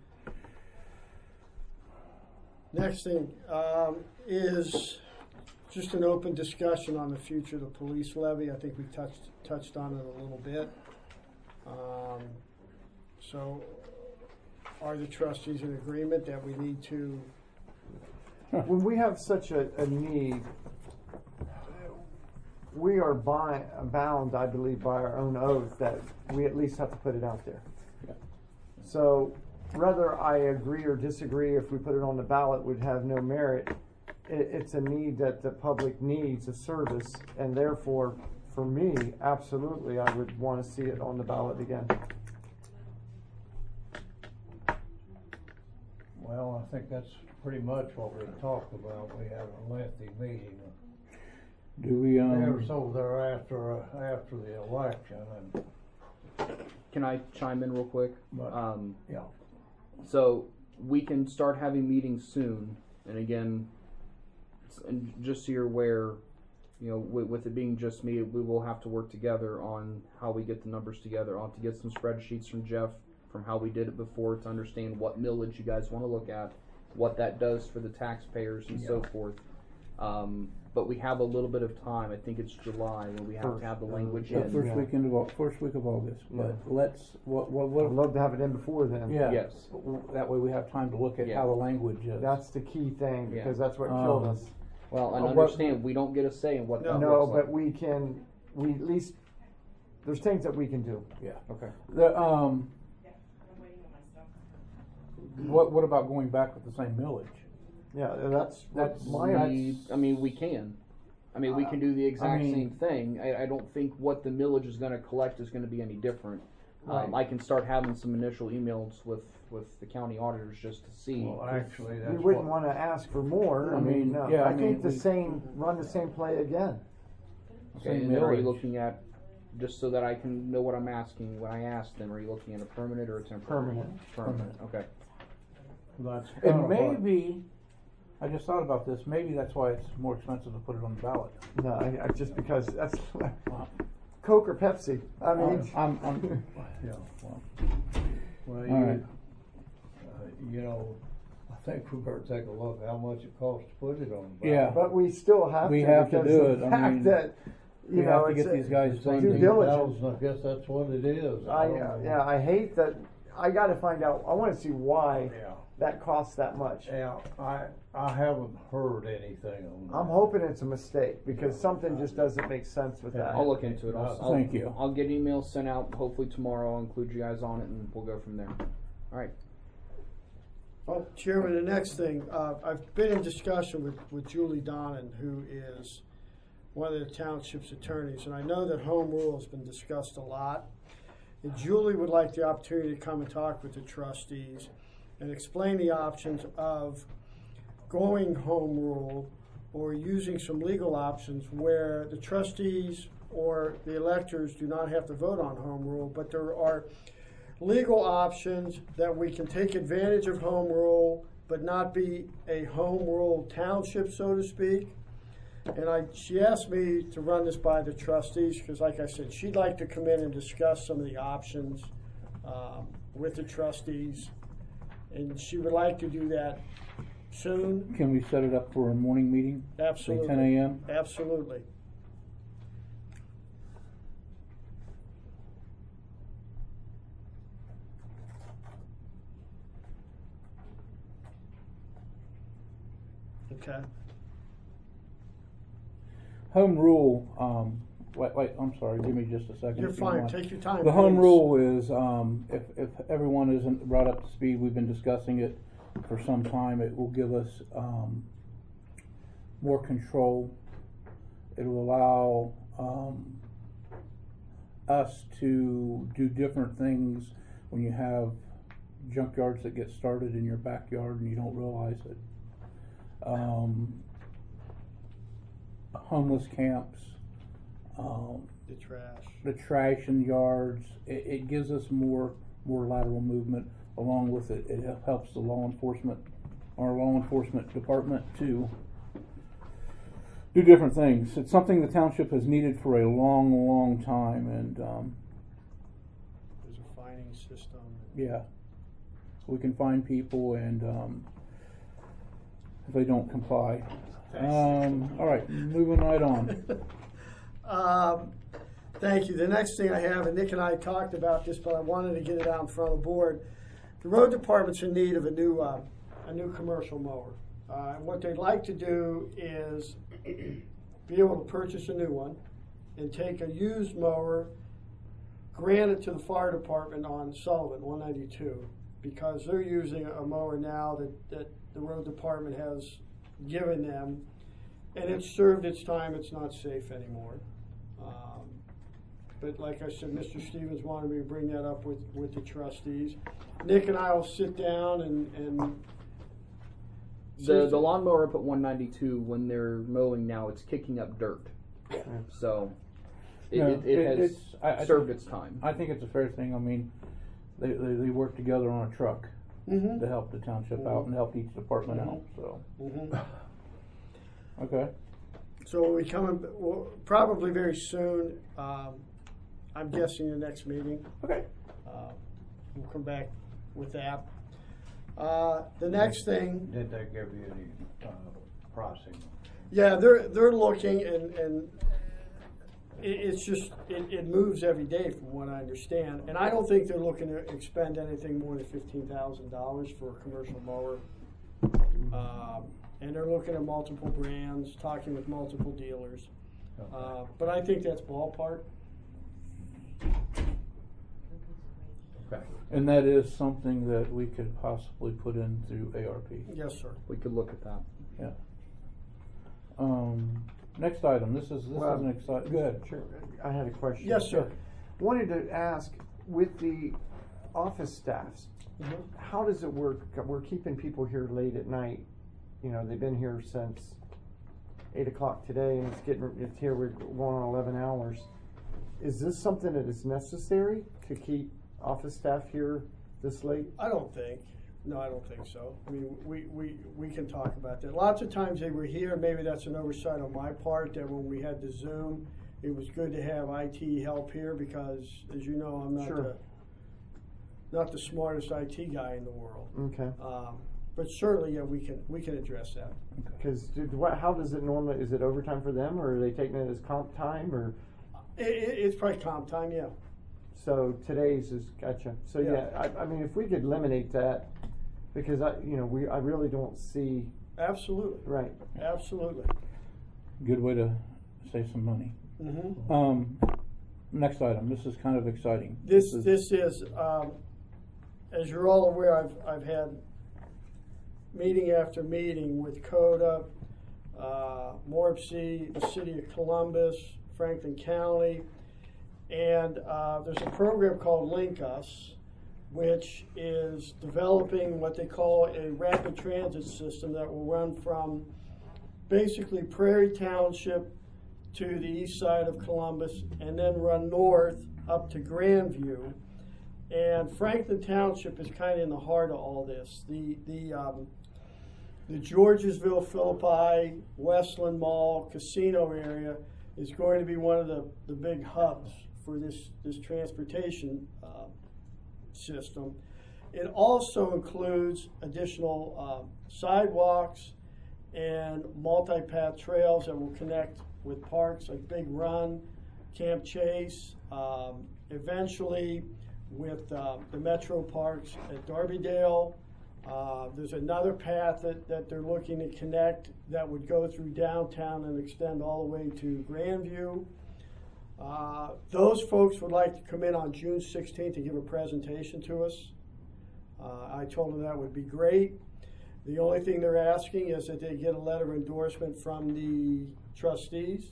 Next thing is just an open discussion on the future of the police levy. I think we touched on it a little bit. So, are the trustees in agreement that we need to? When we have such a need, we are bound, I believe, by our own oath that we at least have to put it out there. So, whether I agree or disagree if we put it on the ballot would have no merit. It's a need that the public needs, a service, and therefore, for me, absolutely, I would want to see it on the ballot again. Well, I think that's pretty much what we talked about. We had a lengthy meeting. Do we, There, so there after the election, and Can I chime in real quick? But- yeah. So we can start having meetings soon, and again, and just so you're aware, you know, with it being just me, we will have to work together on how we get the numbers together. I'll have to get some spreadsheets from Jeff from how we did it before to understand what millage you guys want to look at, what that does for the taxpayers and so forth. But we have a little bit of time. I think it's July when we have to have the language in. first week of August, but let's, I'd what, love to have it in before then. yeah. Yes. That way we have time to look at Yeah. how the language is. That's the key thing, Yeah. because that's what killed us. Well, and what- understand we don't get a say in what that No, looks but like. we at least, there's things that we can do. Yeah. Okay. The, what about going back with the same millage? Yeah, that's my, I mean, we can. I mean, we can do the exact mean- same thing. I don't think what the millage is going to collect is going to be any different. Right. I can start having some initial emails with the county auditors just to see. Well, actually, that's we wouldn't what, want to ask for more. I mean, no. yeah, I I think mean, run the same play again. Okay, Same and then are you millage. looking at, just so that I can know what I'm asking when I ask them, are you looking at a permanent or a temporary? Permanent. Permanent, okay. that's And kinda what- maybe, I just thought about this, maybe that's why it's more expensive to put it on the ballot. No, I just because that's Coke or Pepsi. I mean, I'm Yeah. Well, All right. you know, I think we better take a look at how much it costs to put it on. the Yeah. ballot. but we still have We to. have to because do the it. I fact mean, that we have to get these guys due funding. diligence. 10,000, I guess that's what it is. I don't know. yeah, I hate that. I got to find out. I want to see why Yeah. that costs that much. Yeah, I haven't heard anything on that. I'm hoping it's a mistake because something just doesn't make sense with that. I'll look into it. I'll, Thank you. I'll get emails sent out hopefully tomorrow. I'll include you guys on it and we'll go from there. All right. Well, Chairman, the next thing, I've been in discussion with Julie Donnan, who is one of the township's attorneys, and I know that home rule has been discussed a lot. And Julie would like the opportunity to come and talk with the trustees and explain the options of going home rule or using some legal options where the trustees or the electors do not have to vote on home rule, but there are legal options that we can take advantage of home rule but not be a home rule township, so to speak. And she asked me to run this by the trustees because, like I said, she'd like to come in and discuss some of the options with the trustees. And she would like to do that soon. Can we set it up for a morning meeting? Absolutely. Say 10 a.m.? Absolutely. Okay. Home rule, wait, I'm sorry, give me just a second. You're if you don't fine. mind. Take your time. The home please. rule is, if everyone isn't brought up to speed, we've been discussing it for some time, it will give us, more control. It will allow, us to do different things when you have junkyards that get started in your backyard and you don't realize it. Homeless camps, The trash. the trash in yards. It gives us more lateral movement. Along with it, it helps the our law enforcement department to do different things. It's something the township has needed for a long time, and There's a fining system. yeah, we can find people and if they don't comply. All right, moving right on. Thank you. The next thing I have, and Nick and I talked about this, but I wanted to get it out in front of the board. The road department's in need of a new commercial mower. What they'd like to do is be able to purchase a new one and take a used mower, grant it to the fire department on Sullivan 192, because they're using a mower now that the road department has given them, and it's served its time. It's not safe anymore. But like I said, Mr. Stevens wanted me to bring that up with the trustees. Nick and I will sit down and The lawnmower up at 192, when they're mowing now, it's kicking up dirt. So it has served its time. I think it's a fair thing. I mean, they work together on a truck to help the township out and help each department out. So, okay. So we'll be coming probably very soon. I'm guessing the next meeting. Okay. We'll come back with that. The next thing. Did they give you any pricing? Yeah, they're looking, and it's just it moves every day from what I understand, and I don't think they're looking to expend anything more than $15,000 for a commercial mower. And they're looking at multiple brands, talking with multiple dealers. But I think that's ballpark. Okay. And that is something that we could possibly put in through ARP. Yes, sir. We could look at that. Yeah. Next item. This is an exciting. Go ahead. Sure. I had a question. Yes, sir. Wanted to ask, with the office staffs, how does it work? We're keeping people here late at night. You know, they've been here since 8 o'clock today, and it's here. We're going on 11 hours. Is this something that is necessary to keep office staff here this late? I don't think. No, I don't think so. I mean, we can talk about that. Lots of times they were here. Maybe that's an oversight on my part, that when we had the Zoom, it was good to have IT help here because, as you know, I'm not the smartest IT guy in the world. Okay. But certainly, yeah, we can address that. Because how does it normally? Is it overtime for them, or are they taking it as comp time, or? It's probably comp time, yeah. So today's is gotcha. So yeah, I mean, if we could eliminate that, because I really don't see. Absolutely. Right. Absolutely. Good way to save some money. Next item. This is kind of exciting. This is as you're all aware, I've had meeting after meeting with CODA, Morpsey, the City of Columbus, Franklin County, and there's a program called Link Us, which is developing what they call a rapid transit system that will run from basically Prairie Township to the east side of Columbus and then run north up to Grandview. And Franklin Township is kind of in the heart of all this. The Georgesville, Philippi, Westland Mall, casino area is going to be one of the big hubs for this transportation system. It also includes additional sidewalks and multi-path trails that will connect with parks like Big Run, Camp Chase, eventually with the Metro Parks at Darbydale. There's another path that they're looking to connect that would go through downtown and extend all the way to Grandview. Those folks would like to come in on June 16th and give a presentation to us. I told them that would be great. The only thing they're asking is that they get a letter of endorsement from the trustees.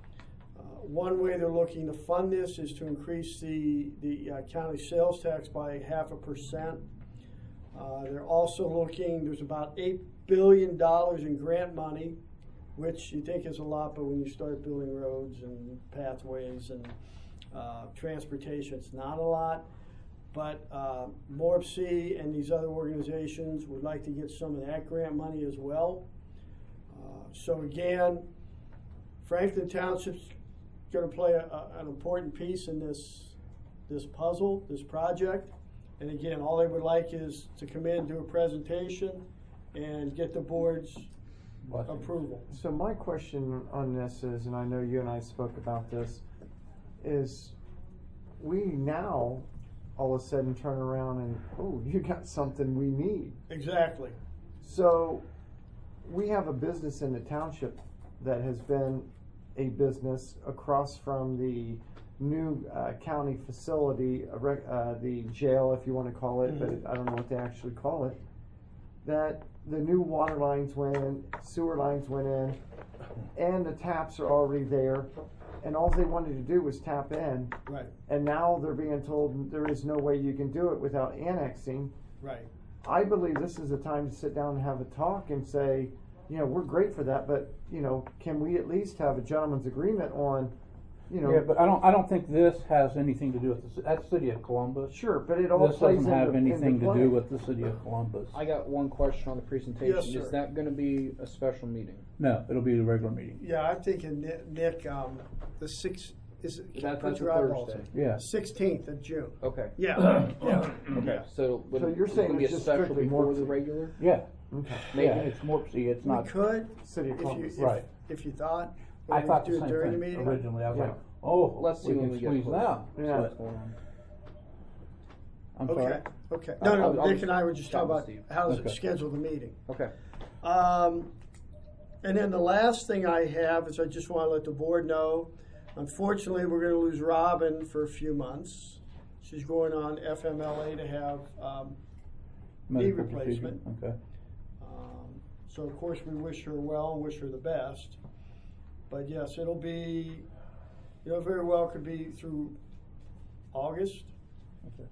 One way they're looking to fund this is to increase the county sales tax by 0.5%. They're also looking, there's about $8 billion in grant money, which you think is a lot, but when you start building roads and pathways and transportation, it's not a lot. But MORPC and these other organizations would like to get some of that grant money as well. So again, Franklin Township's going to play an important piece in this puzzle, this project. And again, all they would like is to come in, do a presentation, and get the board's approval. So my question on this is, and I know you and I spoke about this, is we now all of a sudden turn around and, oh, you got something we need. Exactly. So we have a business in the township that has been a business across from the new county facility, the jail, if you want to call it, but I don't know what they actually call it, that the new water lines went in, sewer lines went in, and the taps are already there, and all they wanted to do was tap in. Right. And now they're being told there is no way you can do it without annexing. Right. I believe this is a time to sit down and have a talk and say, you know, we're great for that, but, you know, can we at least have a gentleman's agreement on, you know. Yeah, but I don't think this has anything to do with that's City of Columbus. Sure, but it all This plays doesn't have into anything to play. do with the City of Columbus. I got one question on the presentation. Yes, sir. Is that going to be a special meeting? No, it'll be the regular meeting. Yeah, I'm thinking, Nick, the 6th, is it? That's put a your eyeballs Thursday. in. Yeah. 16th of June. Okay. Yeah. Yeah. Okay. So, would So it, you're would saying it be a it's just special strictly before the Morpsey? regular? Yeah. Okay. Maybe. Yeah, it's Morpsey. It's We not. could, City of if Columbus. you, Right. if you thought. or I we thought could the do it same during thing the meeting. originally. I was Yeah. like, oh, Let's see we when can we get squeeze closer. now. See Yeah. what's going on. I'm Okay, sorry. okay. No, I'll Nick just and I were just chat talking with about Steve. how does it Okay. schedule the meeting. Okay. And then the last thing I have is I just want to let the board know, unfortunately, we're going to lose Robin for a few months. She's going on FMLA to have knee Medical replacement. procedure. Okay. So of course we wish her well and wish her the best. But yes, it'll be, very well could be through August. Okay.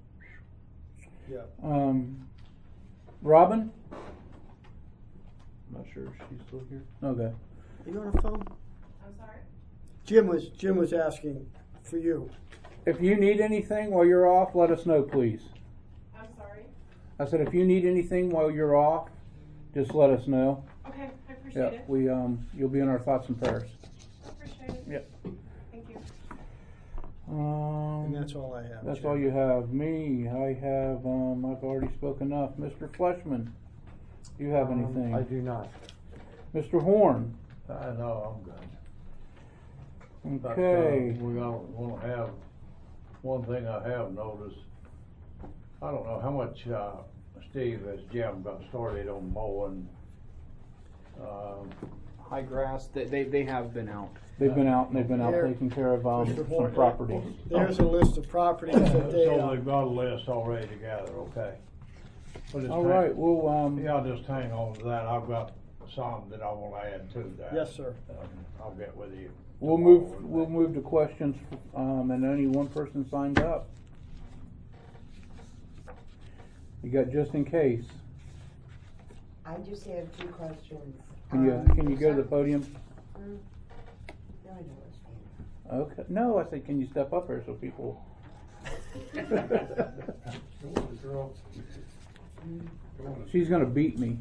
Yeah. Robin? I'm not sure if she's still here. Okay. You on the phone? I'm sorry? Jim was asking for you. If you need anything while you're off, let us know, please. I'm sorry? I said, if you need anything while you're off, just let us know. Okay, I appreciate Yeah, it. we you'll be in our thoughts and prayers. Appreciate it. Yep. Thank you. And that's all I have. That's Jim. all you have. Me, I have. I've already spoken enough. Mr. Fleshman, do you have anything? I do not. Mr. Horn. No, I'm good. But, Okay. we want to have, one thing I have noticed, I don't know how much, Steve, has Jim got started on mowing? High grass. They have been out. They've been out and they've been out There- taking care of Mr. some Horn, properties. There's a list of properties that they. So they've got a list already together, okay? But it's All right. Well, Yeah, I'll just hang on to that. I've got some that I want to add to that. Yes, sir. I'll get with you. we'll tomorrow move. with We'll that. move to questions. And only one person signed up. You got just in case. I just have two questions. Can you go to the podium? No, I don't understand. Okay. No, I said, can you step up here so people? She's gonna beat me.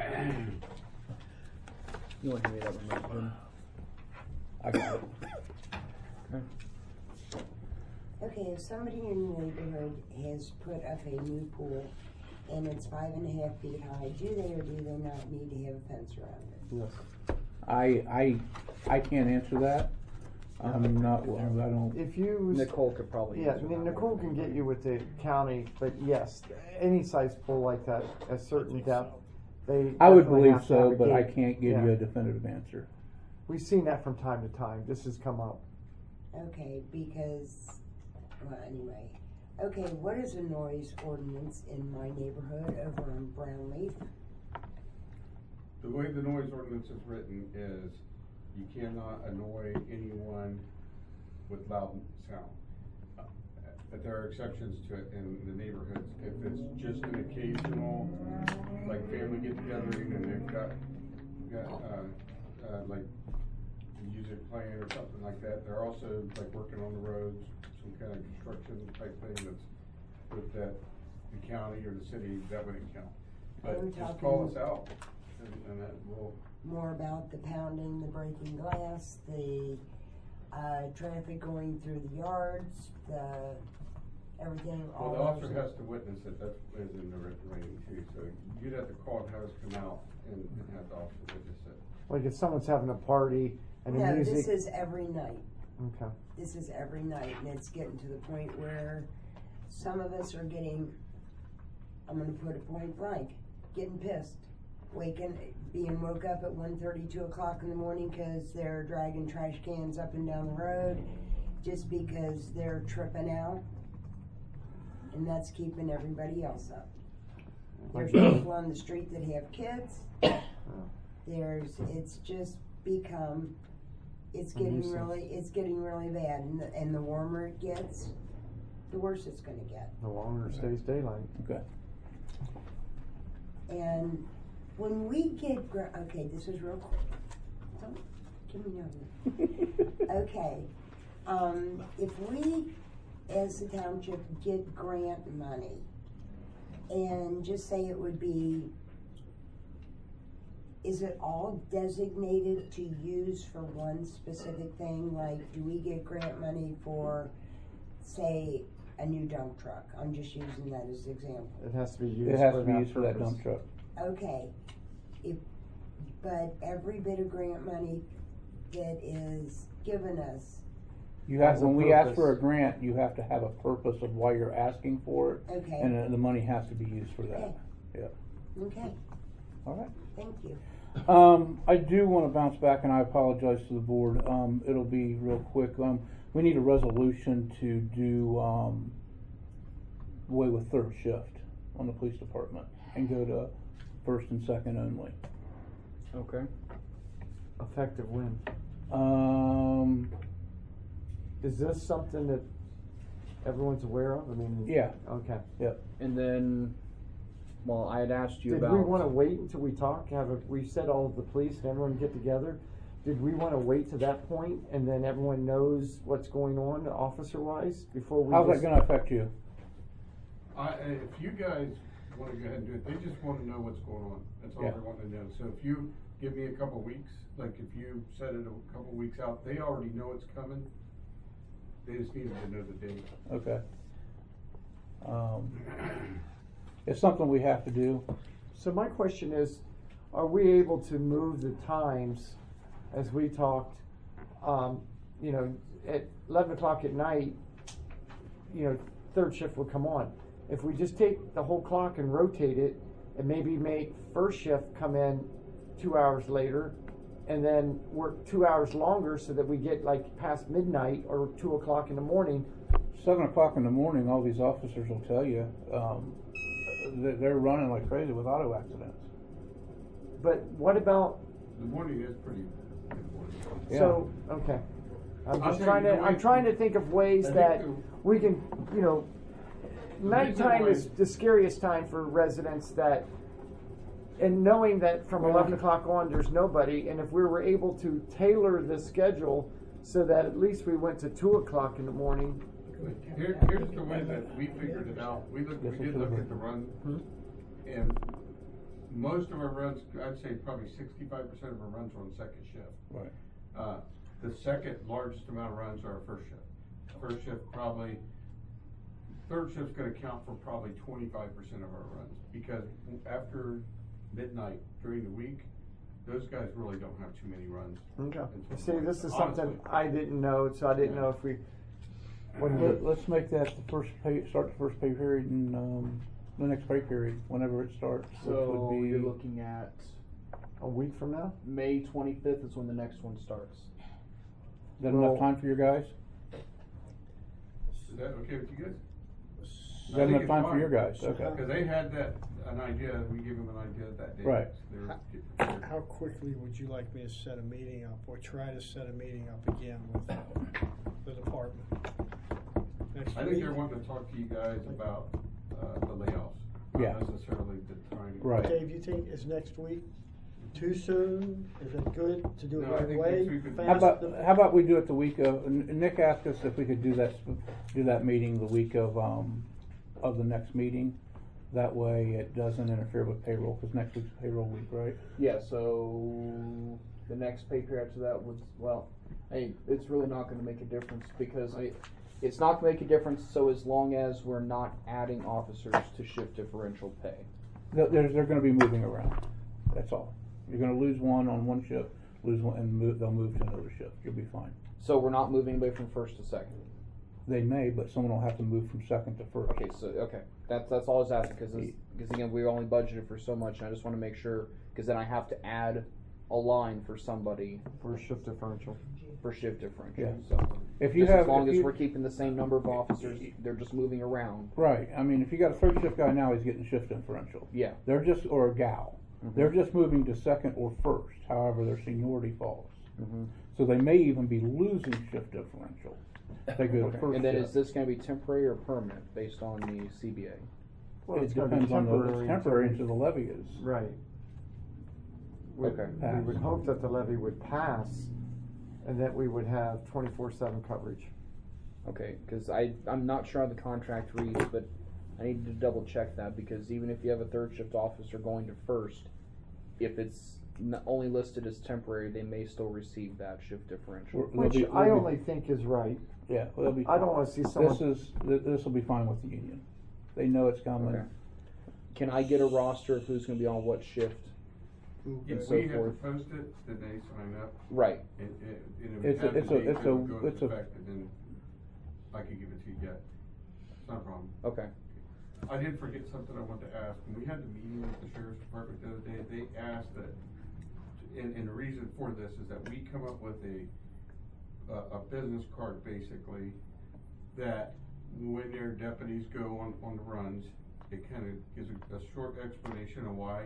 You want to give me that remote, Jim? I got it. Okay, Okay, if somebody in your neighborhood has put up a new pool and it's 5.5 feet high, do they or do they not need to have a fence around it? Yes. I can't answer that. I'm not, I don't. If you Nicole could probably Yeah, answer that Nicole one. can get you with the county, but yes, any size pool like that, a certain depth, they. I would definitely believe have to have so, a but I gate. can't give Yeah. you a definitive answer. We've seen that from time to time. This has come up. Okay, because, well, anyway. Okay, what is a noise ordinance in my neighborhood over on Brownleaf? The way the noise ordinance is written is you cannot annoy anyone with loud sound. But there are exceptions to it in the neighborhoods. If it's just an occasional, like family get together and they've got like music playing or something like that. They're also like working on the roads, some kind of construction type thing that's with the county or the city, that wouldn't count. But I'm just call us talking- out and that will. More about the pounding, the breaking glass, the traffic going through the yards, the everything. Well, all the those officer has to witness it, that is in the written rating too, so you'd have to call and have us come out and have the officer witness it. Like if someone's having a party and the No, music. this is every night. Okay. This is every night, and it's getting to the point where some of us are getting, I'm gonna put it point blank, getting pissed. Being woke up at 1:30, 2 o'clock in the morning because they're dragging trash cans up and down the road just because they're tripping out. And that's keeping everybody else up. There's people on the street that have kids. It's just become, it's getting really bad. And the warmer it gets, the worse it's gonna get. The longer it stays daylight. Okay. And when we get, okay, this is real quick. Don't give me no. Okay, if we, as the township, get grant money, and just say it would be, is it all designated to use for one specific thing? Like, do we get grant money for, say, a new dump truck? I'm just using that as an example. It has to be used. It has for to be that used for that purpose. dump truck. Okay, but every bit of grant money that is given us, You have, Has a when we ask purpose. for a grant, you have to have a purpose of why you're asking for it. Okay. And the money has to be used for that. Okay. Yeah. okay, All right. thank you. I do want to bounce back, and I apologize to the board. It'll be real quick. We need a resolution to do away with third shift on the police department and go to first and second only. Okay. Effective when? Is this something that everyone's aware of? I mean. Yeah. Okay. Yep. And then, well, I had asked you Did about. we want to wait until we talk? We said all of the police and everyone get together. Did we want to wait to that point and then everyone knows what's going on officer-wise before we? How's that just- going to affect you? If you guys wanna go ahead and do it, they just wanna know what's going on, that's all Yeah. they want to know. So if you give me a couple weeks, like if you set it a couple weeks out, they already know it's coming. They just need to know the date. Okay. It's something we have to do. So my question is, are we able to move the times as we talked, at 11 o'clock at night, third shift would come on. If we just take the whole clock and rotate it and maybe make first shift come in 2 hours later and then work 2 hours longer so that we get like past midnight or 2 o'clock in the morning. 7 o'clock in the morning, all these officers will tell you they're running like crazy with auto accidents. But what about, The morning is pretty important. Yeah. so, okay. I'm I'll just tell you the way- I'm trying to think of ways I think that the- we can, nighttime why- is the scariest time for residents and knowing that from 11 o'clock on there's nobody, and if we were able to tailor the schedule so that at least we went to 2 o'clock in the morning. Here's the way that we figured it out. We did look at the run, and most of our runs, I'd say probably 65% of our runs are on second shift. Right. The second largest amount of runs are first shift. First shift probably third shift's gonna count for probably 25% of our runs, because after midnight during the week, those guys really don't have too many runs. Okay. until See, morning, this is honestly. something I didn't know, so I didn't know if we, when Let's make that the first pay, start the first pay period in, the next pay period, whenever it starts, which So would be. you're looking at a week from now? May 25th is when the next one starts. Is that enough time for your guys? Is that okay with you guys? Is that enough time for your guys? Okay. Because they had an idea, we gave them an idea that day. Right. They were- How quickly would you like me to set a meeting up, or try to set a meeting up again with the department? Next I think week? they're wanting to talk to you guys about, the layoffs. Yeah. Not necessarily the trying. Right. Dave, you think is next week too soon? Is it good to do it No, I right think away? next week would be- How Fast? about we do it the week of, Nick asked us if we could do that meeting the week of the next meeting. That way it doesn't interfere with payroll, cause next week's payroll week, right? Yeah, so the next pay period after that would, well, it's really not gonna make a difference because it's not gonna make a difference so as long as we're not adding officers to shift differential pay. They're gonna be moving around, that's all. You're gonna lose one on one shift, lose one, and they'll move to another shift, you'll be fine. So we're not moving anybody from first to second. They may, but someone will have to move from second to first. Okay, that's all I was asking because again we only budgeted for so much and I just want to make sure because then I have to add a line for somebody For shift differential. for shift differential. Yeah. So If you just have, as long if as you- we're keeping the same number of officers, they're just moving around. Right, I mean, if you got a third shift guy now, he's getting shift differential. Yeah. They're just, or a gal, Mhm. they're just moving to second or first, however their seniority falls. Mm-hmm. So they may even be losing shift differential. if They go to Okay. first And then shift. is this going to be temporary or permanent based on the CBA? Well, It it's gonna be depends on the, temporary it's temporary until until the levy is. Right. We Okay. we would hope that the levy would pass and that we would have 24/7 coverage. Okay, because I'm not sure how the contract reads, but I need to double check that because even if you have a third shift officer going to first, if it's only listed as temporary, they may still receive that shift differential. Which I only think is right. Yeah, well, they'll be. I don't wanna see someone. This will be fine with the union. They know it's coming. Okay. Can I get a roster of who's going to be on what shift? If so we have to forth. post it, then they sign up. Right. And if It's we a- have it's the a- date it's that a- would go it's into a- effect, and then I can give it to you yet. It's not a problem. Okay. I did forget something I wanted to ask. When we had the meeting with the sheriff's department the other day, they asked that, and the reason for this is that we come up with a business card basically, that when their deputies go on the runs, it kind of gives a short explanation of why,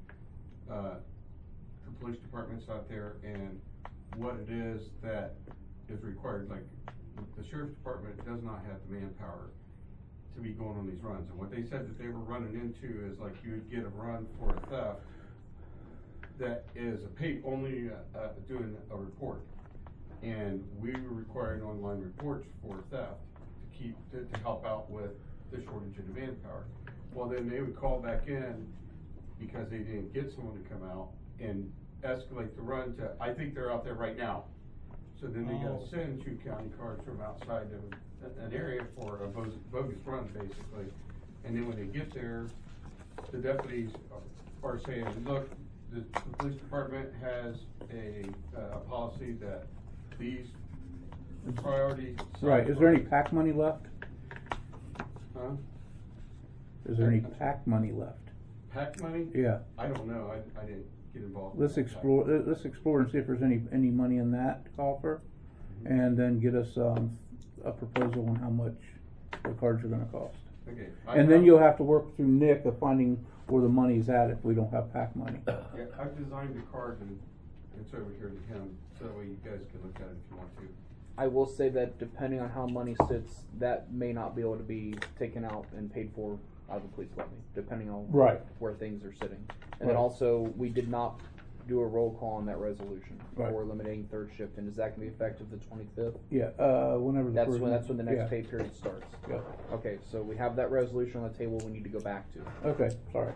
the police department's out there and what it is that is required. Like, the sheriff's department does not have the manpower to be going on these runs. And what they said that they were running into is like you would get a run for a theft that is a paid only doing a report. And we were requiring online reports for theft to help out with the shortage of the manpower. Well, then they would call back in because they didn't get someone to come out and escalate the run to, I think they're out there right now. So then they gotta send 2 county cars from outside of an area for a bogus run, basically. And then when they get there, the deputies are saying, look, the police department has a policy that these priorities. Right, is there any PAC money left? Huh? Is there any PAC money left? PAC money? Yeah. I don't know, I didn't get involved. Let's with PAC. let's explore and see if there's any money in that coffer, and then get us, a proposal on how much the cards are gonna cost. Okay. And then you'll have to work through Nick of finding where the money's at if we don't have PAC money. Yeah, I've designed the card and it's over here to him, so that way you guys can look at it if you want to. I will say that depending on how money sits, that may not be able to be taken out and paid for out of the police levy, depending on Right. where things are sitting. And then Right. also, we did not do a roll call on that resolution Right. for eliminating third shift. And is that going to be effective the 25th? Yeah, whenever the. That's when the next yeah. pay period starts. Yeah. Okay, so we have that resolution on the table we need to go back to. Okay, sorry.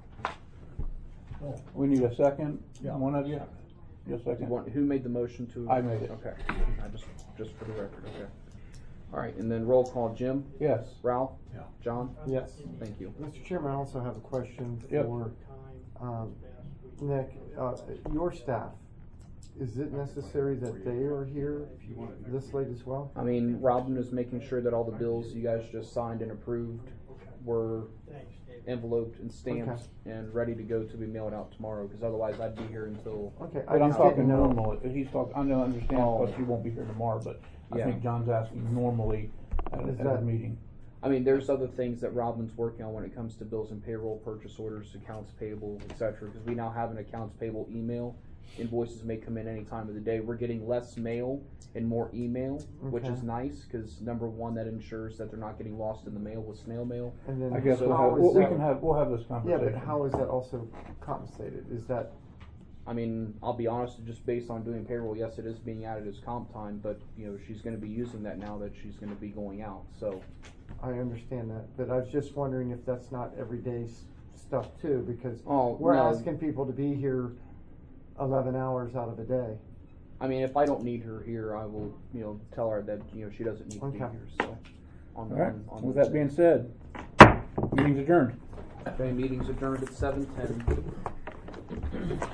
We need a second, one of you? Just a second. Who made the motion to? I made it. Okay, just for the record, okay. All right, and then roll call, Jim, Yes. Ralph, Yeah. John. Yes. Thank you. Mr. Chairman, I also have a question Yep. for Nick. Your staff, is it necessary that they are here this late as well? I mean, Robin is making sure that all the bills you guys just signed and approved were enveloped and stamped and ready to go to be mailed out tomorrow, because otherwise I'd be here until. Okay, But I'm just talking didn't know. normal. He's talking. I know, understand, Oh. because he won't be here tomorrow. But I Yeah. think John's asking normally at Is a that- meeting. I mean, there's other things that Robin's working on when it comes to bills and payroll, purchase orders, accounts payable, etc. Because we now have an accounts payable email. Invoices may come in any time of the day. We're getting less mail and more email, which Okay. is nice because number one, that ensures that they're not getting lost in the mail with snail mail. And then I guess So how is we that- can have this Yeah, conversation. but how is that also compensated? Is that I mean, I'll be honest, just based on doing payroll, yes, it is being added as comp time, but you know, she's going to be using that now that she's going to be going out. So, I understand that, but I was just wondering if that's not everyday stuff too, because Oh, we're no. asking people to be here 11 hours out of a day. I mean, if I don't need her here, I will, you know, tell her that you know she doesn't need to be Okay. here. So, All right. on With the- that being said, meeting's adjourned. Okay, meeting's adjourned at 7:10.